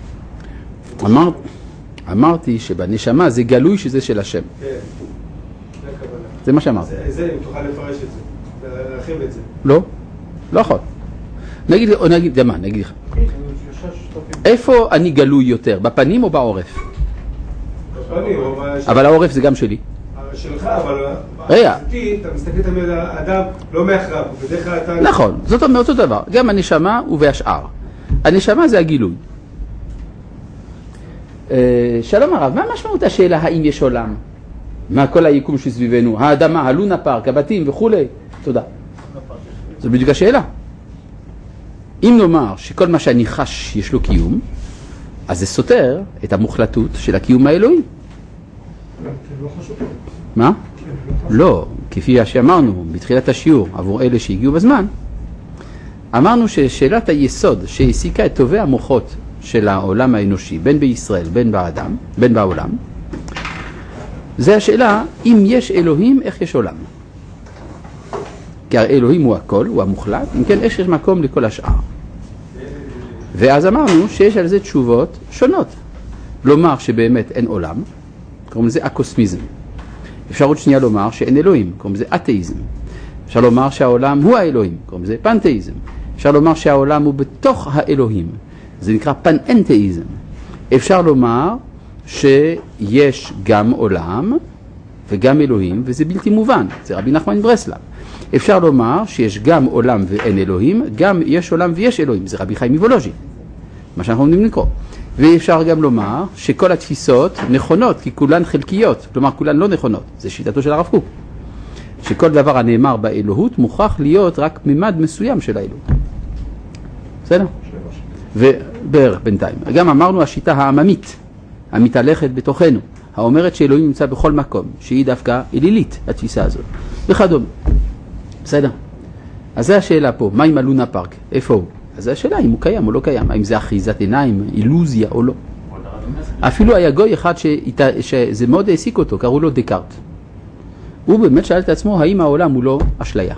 אמרתי שבנשמה זה גלוי שזה של השם. כן, זה הכוונה. זה מה שאמרתי. זה, אם תוכל לפרש את זה, להרחיב את זה. לא? לא יכול. נגיד, מה, נגיד לך. איפה אני גלוי יותר, בפנים או בעורף? אבל העורף זה גם שלי. שלך, אבל... רגע. אתה מסתכל תמיד על האדם לא מאחריו, בדרך כלל אתה... נכון, זאת אומרת אותו דבר. גם הנשמה ובהשאר. הנשמה זה הגילוי. שלום הרב, מה משמעות השאלה האם יש עולם? מה כל היקום שסביבנו? האדמה, הלונה פארק, הבתים וכו'. תודה. זו בדיוק השאלה. אם נאמר שכל מה שאני חש יש לו קיום, אז זה סותר את המוחלטות של הקיום האלוהי. מה? לא, כפי שאמרנו בתחילת השיעור עבור אלה שהגיעו בזמן, אמרנו ששאלת היסוד שהעסיקה את טובי המוחות של העולם האנושי, בין בישראל, בין בעולם, זה השאלה אם יש אלוהים, איך יש עולם. כי אלוהים הוא הכל, הוא המוחלט, אם כן יש מקום לכל השאר. ואז אמרנו שיש על זה תשובות שונות. לומר שבאמת אין עולם, קוראים לזה אקוסמיזם. אפשרות שנייה לומר שאין אלוהים, קוראים לזה אתאיזם. אפשר לומר שהעולם הוא האלוהים, קוראים לזה פנתאיזם. אפשר לומר שהעולם הוא בתוך האלוהים, זה נקרא פנאנתאיזם. אפשר לומר שיש גם עולם וגם אלוהים, וזה בלתי מובן, זה רבי נחמן מברסלב. אפשר לומר שיש גם עולם ואין אלוהים, גם יש עולם ויש אלוהים, זה רבי חיים מוולוז'ין, מה שאנחנו עומדים לקרוא. ואפשר גם לומר שכל התפיסות נכונות, כי כולן חלקיות, כלומר כולן לא נכונות, זה שיטתו של הרב קוק. שכל דבר הנאמר באלוהות מוכרח להיות רק ממד מסוים של האלוהות. בסדר? ובערך בינתיים. גם אמרנו השיטה העממית, המתהלכת בתוכנו, האומרת שאלוהים נמצא בכל מקום, שהיא דווקא אלילית, התפיסה הזאת, וכדומה. בסדר? אז זו השאלה פה, מה עם הלונה פארק? איפה הוא? אז זו השאלה אם הוא קיים או לא קיים, האם זה אחיזת עיניים, אילוזיה או לא. אפילו היה גוי אחד שזה מאוד העסיק אותו, קראו לו דקארט. הוא באמת שאל את עצמו האם העולם הוא לא אשליה.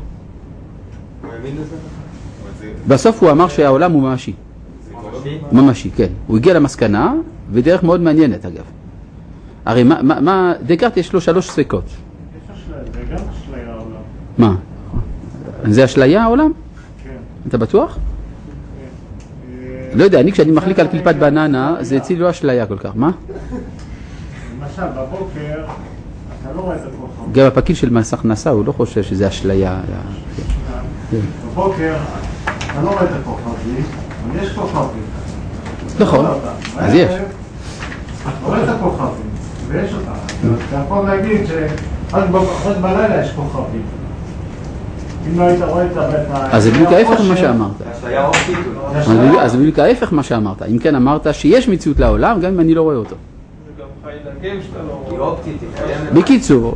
בסוף הוא אמר שהעולם הוא ממשי. ממשי, כן. הוא הגיע למסקנה, ודרך מאוד מעניינת אגב. הרי מה דקארט יש לו 3 ספקות. יש אשליה, זה גם אשליה העולם. מה? זה אשליה העולם? כן. אתה בטוח? לא יודע, אני כשאני מחליק על קליפת בננה, זה אצלי לא אשליה כל כך. מה? למשל, בבוקר, אתה לא רואה את הכוכבים. גם הפקיד של מס הכנסה, הוא לא חושב שזה אשליה. בבוקר, אתה לא רואה את הכוכבים, אבל יש כוכבים. נכון, אז יש. אתה רואה את הכוכבים, ויש אותם. אתה יכול להגיד שרק בלילה יש כוכבים. אם לא היית רואה את ה... אז זה בדיוק ההפך ממה שאמרת. אשליה אופטית. אז זה בדיוק ההפך ממה שאמרת. אם כן אמרת שיש מציאות לעולם, גם אם אני לא רואה אותו. זה גם חיידקים שאתה לא היא רואה. אופטית, היא קיימת. בקיצור,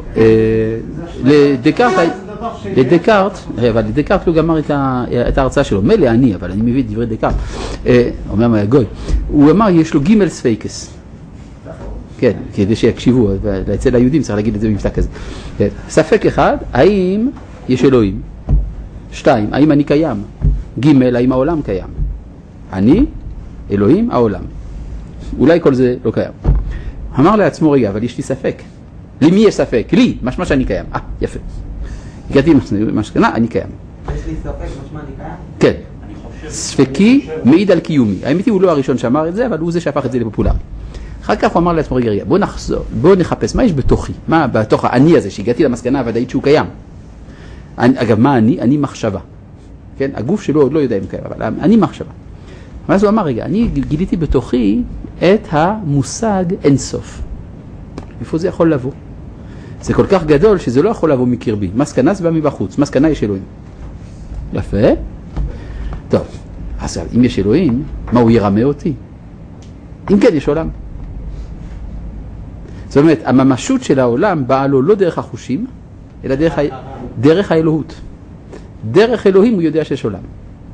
לדקארט לא גמר את ההרצאה שלו, מלא אני, אבל אני מביא את דברי דקארט, אומר מה גוי, הוא אמר יש לו גימל ספייקס, כן, כדי שיקשיבו, אצל היהודים צריך להגיד את זה במבטא כזה. ספק אחד, האם יש אלוהים? 2, האם אני קיים? ג' האם העולם קיים? אני, אלוהים, העולם. אולי כל זה לא קיים. אמר לעצמו רגע, אבל יש לי ספק. למי יש ספק? לי, משמע שאני קיים. יפה. הגעתי משכנה, אני קיים. יש לי ספק, משמע אני קיים? כן. ספקי מעיד על קיומי. האמת היא הוא לא הראשון שאמר את זה, אבל הוא זה שהפך את זה לפופולרי. אחר כך הוא אמר לעצמו רגע, בוא נחזור, בוא נחפש, מה יש בתוכי? מה בתוך האני הזה שהגעתי למסקנה הוודאית שהוא קיים? אגב, מה אני? אני מחשבה. כן? הגוף שלו עוד לא יודע אם קיים, אבל אני מחשבה. ואז הוא אמר, רגע, אני גיליתי בתוכי את המושג אינסוף. איפה זה יכול לבוא? זה כל כך גדול שזה לא יכול לבוא מקרבי. מסקנה זה בא מבחוץ, מסקנה יש אלוהים. יפה. טוב, אז אם יש אלוהים, מה הוא ירמה אותי? אם כן, יש עולם. זאת אומרת, הממשות של העולם באה לו לא דרך החושים, אלא דרך האלוהות. דרך אלוהים הוא יודע שיש עולם.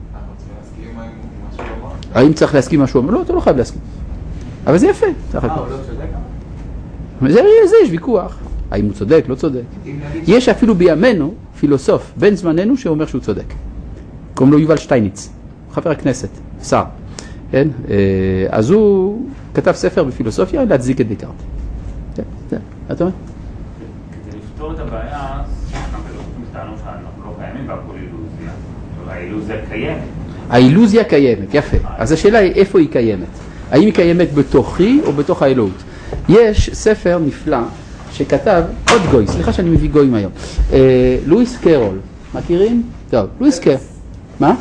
האם צריך להסכים מה שהוא אמר? לא, אתה לא חייב להסכים. אבל זה יפה. הוא לא צודק? זה יש ויכוח. האם הוא צודק, לא צודק. יש אפילו בימינו פילוסוף בן זמננו שאומר שהוא צודק. קוראים לו יובל שטייניץ, חבר הכנסת, שר. כן? אז הוא כתב ספר בפילוסופיה להצדיק את דקארט. זה, אתה אומר? כדי לפתור את הבעיה, אנחנו טענו שאנחנו לא קיימים והכל אילוזיה. האילוזיה קיימת. האילוזיה קיימת, יפה. אז השאלה היא איפה היא קיימת. האם היא קיימת בתוכי או בתוך האלוהות? יש ספר נפלא שכתב עוד גוי, סליחה שאני מביא גויים היום, לואיס קרול, מכירים? טוב, לואיס קרול, מה?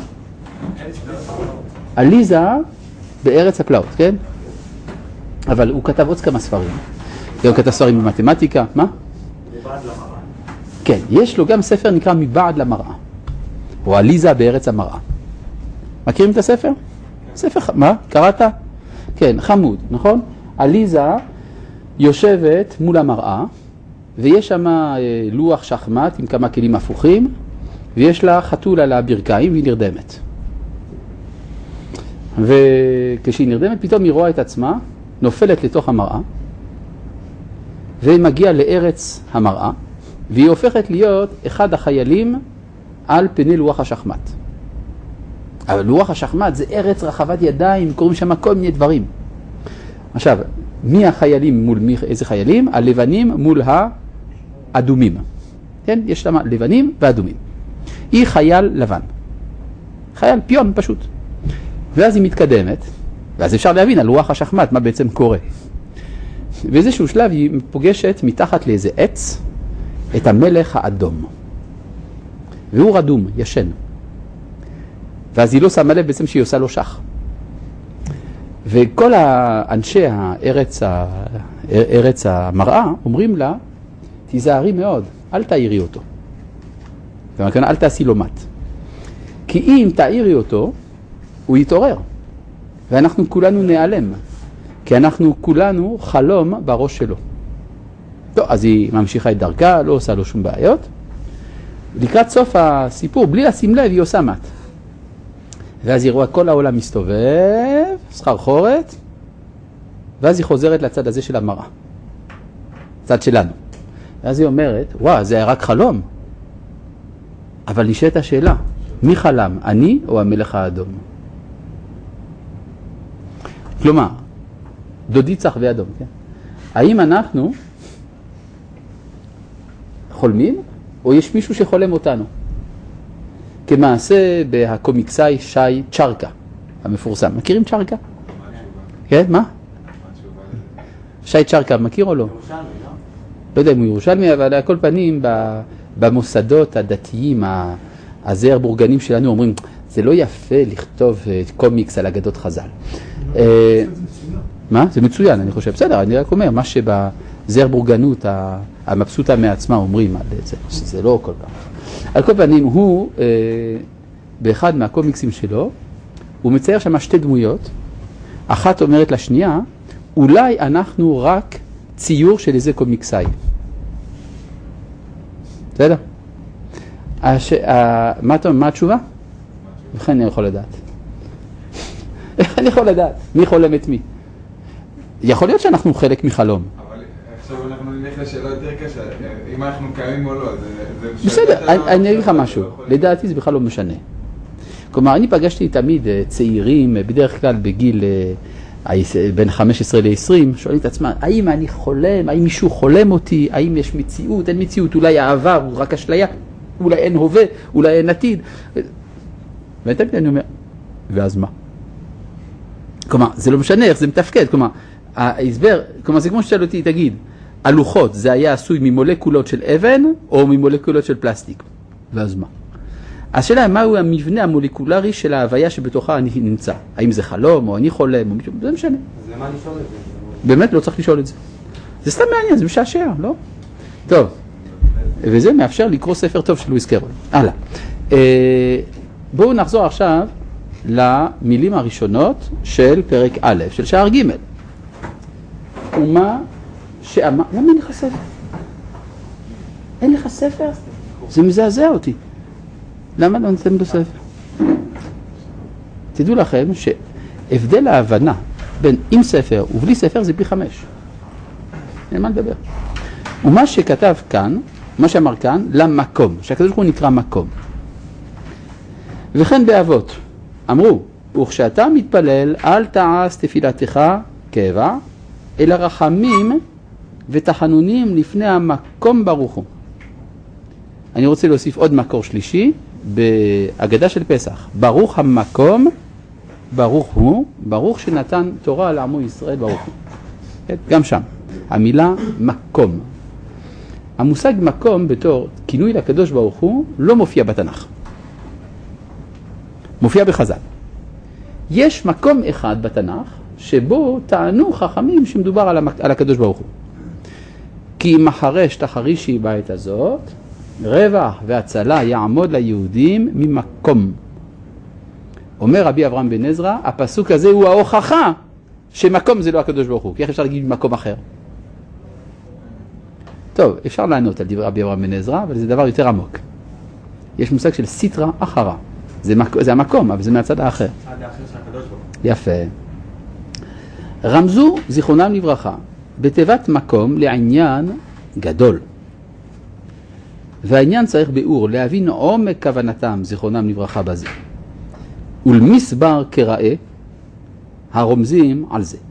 עליזה בארץ הפלאות, כן? אבל הוא כתב עוד כמה ספרים, הוא כתב ספרים במתמטיקה, מה? מבעד למראה. כן, יש לו גם ספר נקרא מבעד למראה, או עליזה בארץ המראה. מכירים את הספר? ספר, מה? קראת? כן, חמוד, נכון? עליזה יושבת מול המראה, ויש שם לוח שחמט עם כמה כלים הפוכים, ויש לה חתול על הברכיים והיא נרדמת. וכשהיא נרדמת, פתאום היא רואה את עצמה, נופלת לתוך המראה, והיא מגיעה לארץ המראה, והיא הופכת להיות אחד החיילים על פני לוח השחמט. אבל לוח השחמט זה ארץ רחבת ידיים, קוראים שם כל מיני דברים. עכשיו, מי החיילים מול מי, איזה חיילים? הלבנים מול האדומים. כן? יש שם לבנים ואדומים. היא חייל לבן. חייל פיון פשוט. ואז היא מתקדמת, ואז אפשר להבין על לוח השחמט מה בעצם קורה. באיזשהו שלב היא פוגשת מתחת לאיזה עץ את המלך האדום. והוא רדום, ישן. ואז היא לא שמה לב בעצם שהיא עושה לו שח. וכל האנשי ארץ המראה אומרים לה, תיזהרי מאוד, אל תעירי אותו. זאת אומרת, אל תעשי לו מת. כי אם תעירי אותו, הוא יתעורר. ואנחנו כולנו נעלם. כי אנחנו כולנו חלום בראש שלו. טוב, אז היא ממשיכה את דרכה, לא עושה לו שום בעיות. לקראת סוף הסיפור, בלי לשים לב, היא עושה מת. ואז היא רואה כל העולם מסתובב, סחרחורת, ואז היא חוזרת לצד הזה של המראה. צד שלנו. ואז היא אומרת, וואו, זה היה רק חלום. אבל נשאלת השאלה, מי חלם, אני או המלך האדום? כלומר, דודי צח ואדום, כן? האם אנחנו חולמים, או יש מישהו שחולם אותנו? כמעשה בהקומיקסאי שי צ'רקה, המפורסם. מכירים צ'רקה? כן, מה? שי צ'רקה, מכיר או לא? ירושלמי, לא? לא יודע אם הוא ירושלמי, אבל על כל פנים במוסדות הדתיים, הזעיר בורגנים שלנו אומרים, זה לא יפה לכתוב קומיקס על אגדות חז"ל. מה? זה מצוין, אני חושב. בסדר, אני רק אומר, מה שבזעיר בורגנות המבסוטה מעצמה אומרים על זה, שזה לא כל כך. על כל פנים, הוא, באחד מהקומיקסים שלו, הוא מצייר שם שתי דמויות, אחת אומרת לשנייה, אולי אנחנו רק ציור של איזה קומיקסאי. בסדר? מה התשובה? איך אני יכול לדעת? איך אני יכול לדעת? מי חולם את מי? יכול להיות שאנחנו חלק מחלום. אבל עכשיו אנחנו נלך לשאלה יותר קשה, אם אנחנו קיימים או לא, זה... בסדר, אני אגיד לך משהו, לדעתי זה בכלל לא משנה. כלומר, אני פגשתי תמיד צעירים, בדרך כלל בגיל בין 15 ל-20, שואלים את עצמם, האם אני חולם, האם מישהו חולם אותי, האם יש מציאות, אין מציאות, אולי העבר הוא רק אשליה, אולי אין הווה, אולי אין עתיד. ותמיד אני אומר, ואז מה? כלומר, זה לא משנה איך זה מתפקד, כלומר, ההסבר, כלומר, זה כמו ששאל אותי, תגיד, הלוחות, זה היה עשוי ממולקולות של אבן, או ממולקולות של פלסטיק? ואז מה? השאלה, מהו המבנה המולקולרי של ההוויה שבתוכה אני נמצא? האם זה חלום, או אני חולם, או מישהו, זה משנה. אז למה לשאול את זה? באמת לא צריך לשאול את זה. זה סתם מעניין, זה משעשע, לא? טוב, וזה מאפשר לקרוא ספר טוב של לואיס קרול. הלאה. בואו נחזור עכשיו למילים הראשונות של פרק א', של שער ג'. ומה שאמר... למה אין לך ספר? אין לך ספר? זה מזעזע אותי. למה לא נתתם לו ספר? תדעו לכם שהבדל ההבנה בין עם ספר ובלי ספר זה פי 5. אין מה לדבר. ומה שכתב כאן, מה שאמר כאן, למקום, שהקדוש ברוך הוא נקרא מקום. וכן באבות, אמרו, וכשאתה מתפלל, אל תעש תפילתך כאבה, אלא רחמים ותחנונים לפני המקום ברוך הוא. אני רוצה להוסיף עוד מקור שלישי, בהגדה של פסח. ברוך המקום, ברוך הוא, ברוך שנתן תורה לעמו ישראל ברוך הוא. גם שם. המילה מקום. המושג מקום בתור כינוי לקדוש ברוך הוא לא מופיע בתנ"ך. מופיע בחז"ל. יש מקום אחד בתנ"ך שבו טענו חכמים שמדובר על הקדוש ברוך הוא. כי אם מחרש תחרישי בעת הזאת, רווח והצלה יעמוד ליהודים ממקום. אומר רבי אברהם בן עזרא, הפסוק הזה הוא ההוכחה שמקום זה לא הקדוש ברוך הוא. כי איך אפשר להגיד מקום אחר? טוב, אפשר לענות על דברי רבי אברהם בן עזרא, אבל זה דבר יותר עמוק. יש מושג של סיטרא אחרא. זה המקום, אבל זה מהצד האחר. הצד האחר של הקדוש ברוך הוא. יפה. רמזו זיכרונם לברכה בתיבת מקום לעניין גדול. והעניין צריך ביאור להבין עומק כוונתם זיכרונם לברכה בזה. ולמסבר כראה הרומזים על זה.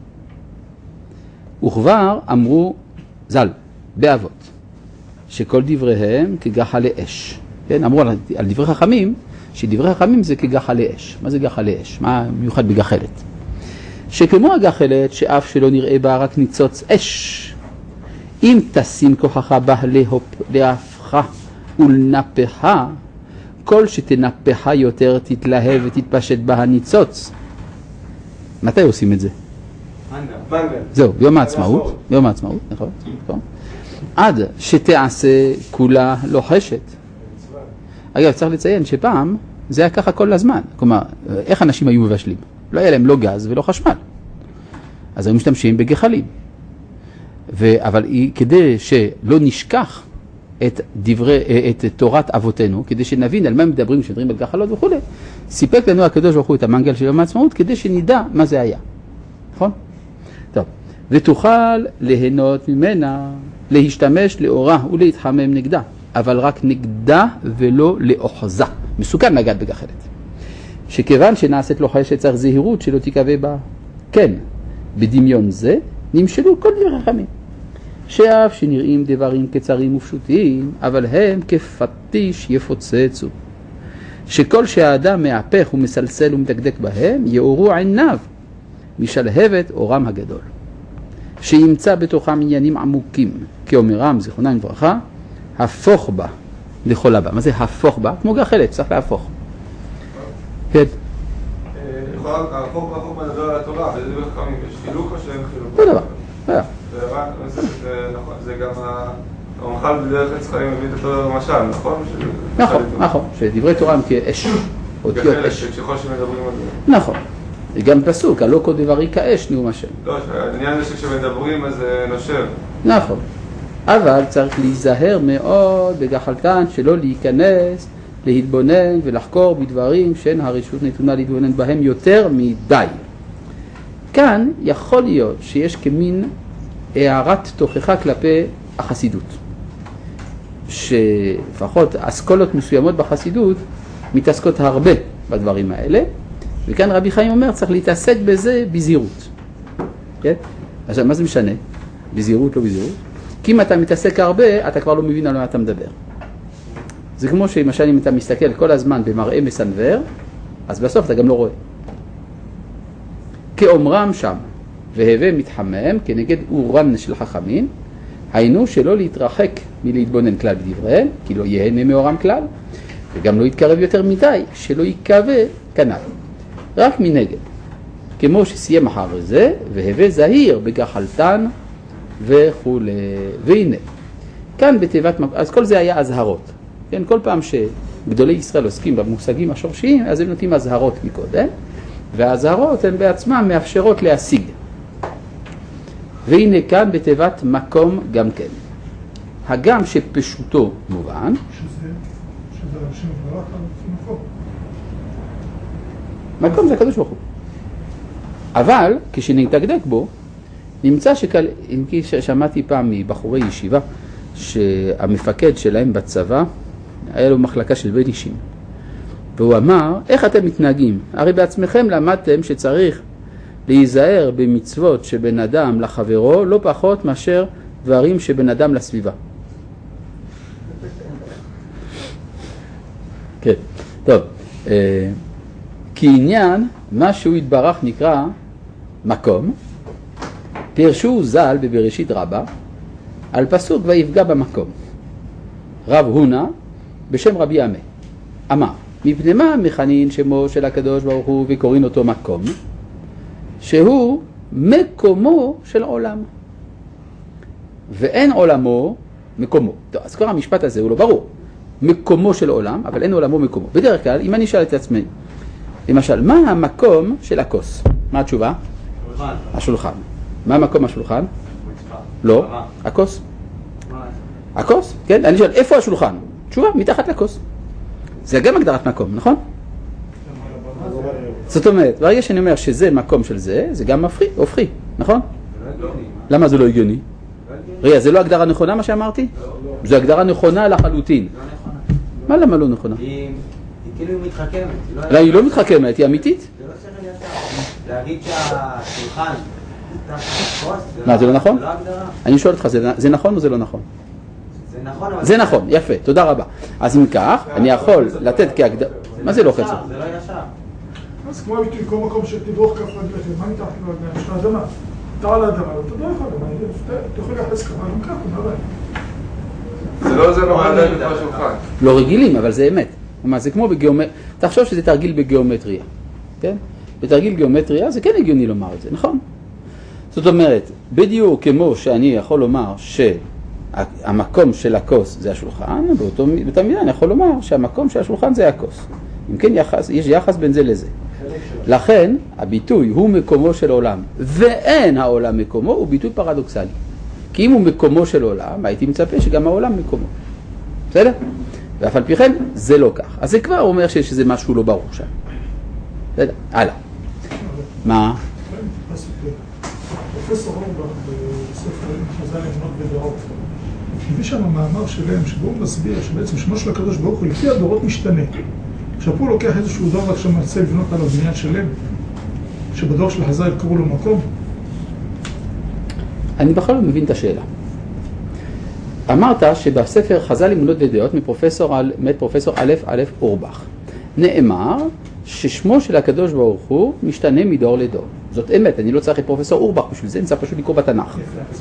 וכבר אמרו ז"ל באבות שכל דבריהם כגחלי אש. כן, אמרו על דברי חכמים שדברי חכמים זה כגחלי אש. מה זה גחלי אש? מה מיוחד בגחלת? שכמו הגחלת שאף שלא נראה בה רק ניצוץ אש, אם תשים כוחך בה להפכה ולנפחה, כל שתנפחה יותר תתלהב ותתפשט בה הניצוץ. מתי עושים את זה? מנגל. זהו, יום העצמאות. יום העצמאות, נכון? עד שתעשה כולה לוחשת. אגב, צריך לציין שפעם זה היה ככה כל הזמן. כלומר, איך אנשים היו מבשלים? לא היה להם לא גז ולא חשמל. אז היו משתמשים בגחלים. אבל כדי שלא נשכח את תורת אבותינו, כדי שנבין על מה מדברים כשמדברים על גחלות וכו', סיפק לנו הקדוש ברוך הוא את המנגל של יום העצמאות, כדי שנדע מה זה היה. נכון? טוב. ותוכל ליהנות ממנה, להשתמש לאורה ולהתחמם נגדה, אבל רק נגדה ולא לאוחזה. מסוכן לגעת בגחלת. שכיוון שנעשית לוחשת צריך זהירות שלא תיקווה בה. כן, בדמיון זה נמשלו כל דברי חכמים. שאף שנראים דברים קצרים ופשוטים, אבל הם כפטיש יפוצצו. שכל שהאדם מהפך ומסלסל ומדקדק בהם, יאורו עיניו משלהבת אורם הגדול. שימצא בתוכם עניינים עמוקים, כאומרם זיכרונם לברכה, הפוך בה לכל הבא. מה זה הפוך בה? כמו גחלת, צריך להפוך. כן. החוק מדבר על התורה, וזה בחכמים, יש חילוק או שאין חילוק? זה דבר. זה גם המחל בדרך עץ חיים מביא את אותו משל, נכון? נכון, שדברי תורה הם כאש, אותיות אש. שככל שמדברים על זה. נכון. זה גם פסוק, הלא כל דברי כאש נאום השם. לא, העניין זה שכשמדברים אז נושב. נכון. אבל צריך להיזהר מאוד בגחלתן שלא להיכנס, להתבונן ולחקור בדברים שאין הרשות נתונה להתבונן בהם יותר מדי. כאן יכול להיות שיש כמין הערת תוכחה כלפי החסידות. שלפחות אסכולות מסוימות בחסידות מתעסקות הרבה בדברים האלה, וכאן רבי חיים אומר צריך להתעסק בזה בזהירות. כן? עכשיו מה זה משנה? בזהירות לא בזהירות? כי אם אתה מתעסק הרבה, אתה כבר לא מבין על מה אתה מדבר. זה כמו שלמשל אם אתה מסתכל כל הזמן במראה מסנבר, אז בסוף אתה גם לא רואה. כאומרם שם, והווה מתחמם כנגד אורן של חכמים, היינו שלא להתרחק מלהתבונן כלל בדבריהם, כי לא יהנה מאורם כלל, וגם לא יתקרב יותר מדי, שלא יקווה כנ"ל. רק מנגד, כמו שסיים אחר זה, והווה זהיר בגחלתן וכו'. והנה, כאן בתיבת, אז כל זה היה הזהרות. כן, כל פעם שגדולי ישראל עוסקים במושגים השורשיים, אז הם נותנים הזהרות מקודם, וההזהרות הן בעצמן מאפשרות להשיג. והנה כאן בתיבת מקום גם כן. הגם שפשוטו מובן. שזה אנשים ברח על מקום. מקום זה הקדוש ברוך הוא. אבל כשנתדקדק בו, נמצא אם כי שמעתי פעם מבחורי ישיבה, שהמפקד שלהם בצבא, היה לו מחלקה של בית אישים. והוא אמר, איך אתם מתנהגים? הרי בעצמכם למדתם שצריך להיזהר במצוות שבין אדם לחברו, לא פחות מאשר דברים שבין אדם לסביבה. כן, טוב. כי עניין, מה שהוא יתברך נקרא מקום, פירשו ז"ל בבראשית רבה על פסוק ויפגע במקום. רב הונא בשם רבי עמי אמר, מפני מה מכנין שמו של הקדוש ברוך הוא וקוראים אותו מקום? שהוא מקומו של עולם. ואין עולמו מקומו. טוב, אז כל המשפט הזה הוא לא ברור. מקומו של עולם, אבל אין עולמו מקומו. בדרך כלל, אם אני אשאל את עצמי, למשל, מה המקום של הכוס? מה התשובה? שולחן. השולחן. מה המקום השולחן? לא, הכוס. הכוס, כן? אני שואל, איפה השולחן? תשובה, מתחת לכוס. זה גם הגדרת מקום, נכון? זאת אומרת, ברגע שאני אומר שזה מקום של זה, זה גם הופכי, נכון? למה זה לא הגיוני? רגע, זה לא הגדרה נכונה מה שאמרתי? זו הגדרה נכונה לחלוטין. מה למה לא נכונה? היא כאילו מתחכמת. לא, היא לא מתחכמת, היא אמיתית. זה לא שכל ישר. להגיד שהשולחן מה, זה לא נכון? זה לא הגדרה. אני שואל אותך, זה נכון או זה לא נכון? זה נכון, אבל... זה נכון, יפה, תודה רבה. אז אם כך, אני יכול לתת כהגדרה... מה זה לא חצי? זה לא ישר. אז כמו הביטוי, כל מקום שתדרוך כף רגליך, מה מתחת לרגליים? יש לך אדמה. אתה על האדמה, אתה לא יכול אדמה, אתה יכול לחפש כמה, גם ככה, מה הבעיה? זה לא מעלה את השולחן. לא רגילים, אבל זה אמת. זה כמו בגיאומטריה, תחשוב שזה תרגיל בגיאומטריה, כן? בתרגיל גיאומטריה זה כן הגיוני לומר את זה, נכון? זאת אומרת, בדיוק כמו שאני יכול לומר שהמקום של הכוס זה השולחן, באותה מידה אני יכול לומר שהמקום של השולחן זה הכוס. אם כן, יש יחס בין זה לזה. לכן, הביטוי הוא מקומו של עולם, ואין העולם מקומו, הוא ביטוי פרדוקסלי. כי אם הוא מקומו של עולם, הייתי מצפה שגם העולם מקומו. בסדר? ואף על פי כן, זה לא כך. אז זה כבר אומר שזה משהו לא ברור שם. בסדר? הלאה. מה? פרופסור אורבך בספר חז"ל אמונות ודעות, הביא שם מאמר שלהם שבו הוא מסביר שבעצם שמו של הקדוש ברוך הוא לפי הדורות משתנה. עכשיו פה הוא לוקח איזשהו דור ועכשיו מנסה לבנות עליו בניין שלם, שבדור של חז"ל קראו לו מקום. אני בכלל לא מבין את השאלה. אמרת שבספר חז"ל אמונות ודעות מאת פרופסור א' אורבך נאמר ששמו של הקדוש ברוך הוא משתנה מדור לדור. זאת אמת, אני לא צריך את פרופסור אורבך בשביל זה, אני צריך פשוט לקרוא בתנ"ך.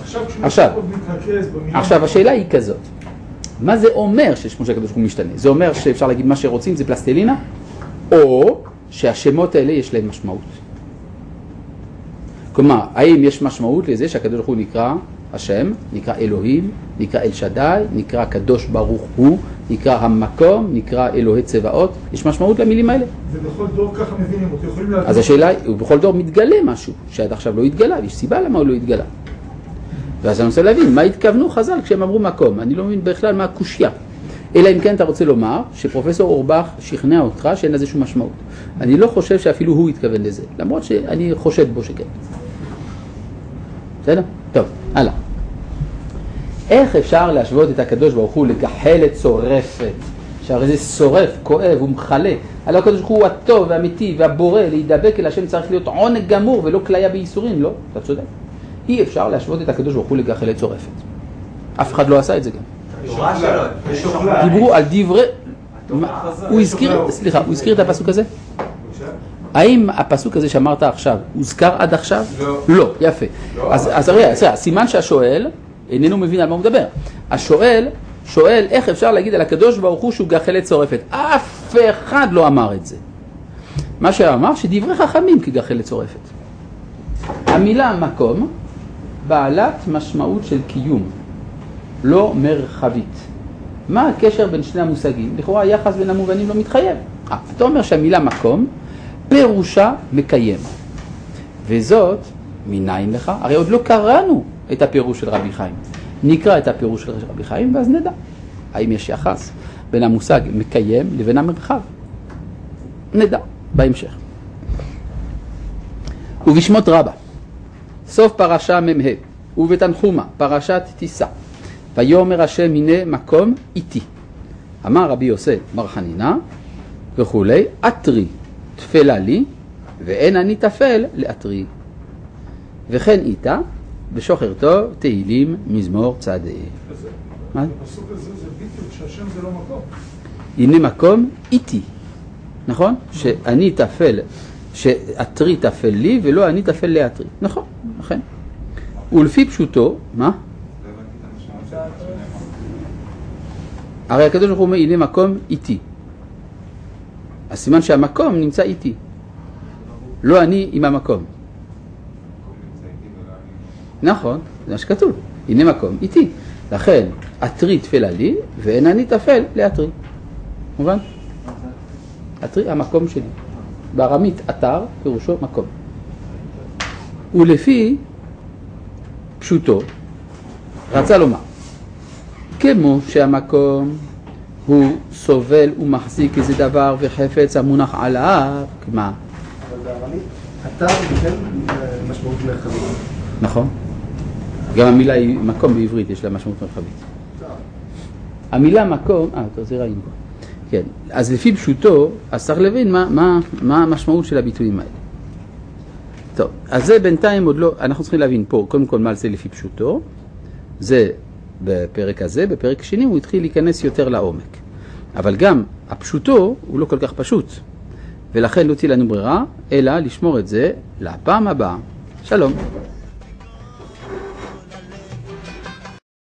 עכשיו השאלה היא כזאת, מה זה אומר ששמו של הקדוש ברוך הוא משתנה? זה אומר שאפשר להגיד מה שרוצים זה פלסטלינה, או שהשמות האלה יש להם משמעות? כלומר, האם יש משמעות לזה שהקדוש ברוך הוא נקרא השם, נקרא אלוהים, נקרא אל שדאי, נקרא קדוש ברוך הוא, נקרא המקום, נקרא אלוהי צבאות? יש משמעות למילים האלה? ובכל דור ככה מבינים אותי, יכולים להבין. אז השאלה היא, בכל דור מתגלה משהו שעד עכשיו לא התגלה, יש סיבה למה הוא לא התגלה. ואז אני רוצה להבין, מה התכוונו חז"ל כשהם אמרו מקום? אני לא מבין בכלל מה הקושיה. אלא אם כן אתה רוצה לומר שפרופסור אורבך שכנע אותך שאין לזה שום משמעות. אני לא חושב שאפילו הוא התכוון לזה, למרות שאני חושד בו שכן. בסדר? טוב, הלאה. איך אפשר להשוות את הקדוש ברוך הוא לגחלת שורפת? שהרי זה שורף, כואב ומחלה. הלא הקדוש ברוך הוא הטוב והאמיתי והבורא, להידבק אל השם צריך להיות עונג גמור ולא כליה בייסורים, לא? אתה צודק. אי אפשר להשוות את הקדוש ברוך הוא לגחלת שורפת. אף אחד לא עשה את זה גם. דיברו על דברי... הוא הזכיר את הפסוק הזה? האם הפסוק הזה שאמרת עכשיו הוזכר עד עכשיו? לא. יפה. אז הרי, סימן שהשואל איננו מבין על מה הוא מדבר. השואל שואל איך אפשר להגיד על הקדוש ברוך הוא שהוא גחלת שורפת. אף אחד לא אמר את זה. מה שאמר שדברי חכמים כגחלת שורפת. המילה מקום בעלת משמעות של קיום, לא מרחבית. מה הקשר בין שני המושגים? לכאורה היחס בין המובנים לא מתחייב. אתה אומר שהמילה מקום פירושה מקיים. וזאת מניין לך? הרי עוד לא קראנו את הפירוש של רבי חיים. נקרא את הפירוש של רבי חיים ואז נדע האם יש יחס בין המושג מקיים לבין המרחב. נדע בהמשך. ובשמות רבה סוף פרשה מ"ה ובתנחומה פרשת תישא ויאמר השם הנה מקום איתי. אמר רבי יוסי בר חנינא וכולי, אתרי תפלה לי ואין אני תפל לאתרי. וכן איתה בשוחרתו תהילים מזמור צדי. מה? הפסוק הזה זה ביטוי שהשם זה לא מקום. הנה מקום איתי. נכון? שאני תפל, שאתרי תפל לי ולא אני תפל לאתרי. נכון, נכון. ולפי פשוטו, מה? הרי הקדוש ברוך הוא אומר, הנה מקום איתי. הסימן שהמקום נמצא איתי. לא אני עם המקום. נכון, זה מה שכתוב. הנה מקום איתי. לכן, אתרי תפלה לי, ואין אני תפל לאתרי. מובן? אתרי, המקום שלי. בארמית, אתר, פירושו מקום. ולפי פשוטו, רצה לומר, כמו שהמקום הוא סובל ומחזיק איזה דבר וחפץ המונח עליו, מה? אבל בארמית, אתר כן משמעות מרחבית. נכון. גם המילה היא מקום בעברית, יש לה משמעות מרחבית. המילה מקום, זה ראינו. כן, אז לפי פשוטו, אז צריך להבין מה המשמעות של הביטויים האלה. טוב, אז זה בינתיים עוד לא, אנחנו צריכים להבין פה, קודם כל מה זה לפי פשוטו, זה בפרק הזה, בפרק שני הוא התחיל להיכנס יותר לעומק. אבל גם הפשוטו הוא לא כל כך פשוט, ולכן לא תהיה לנו ברירה, אלא לשמור את זה לפעם הבאה. שלום.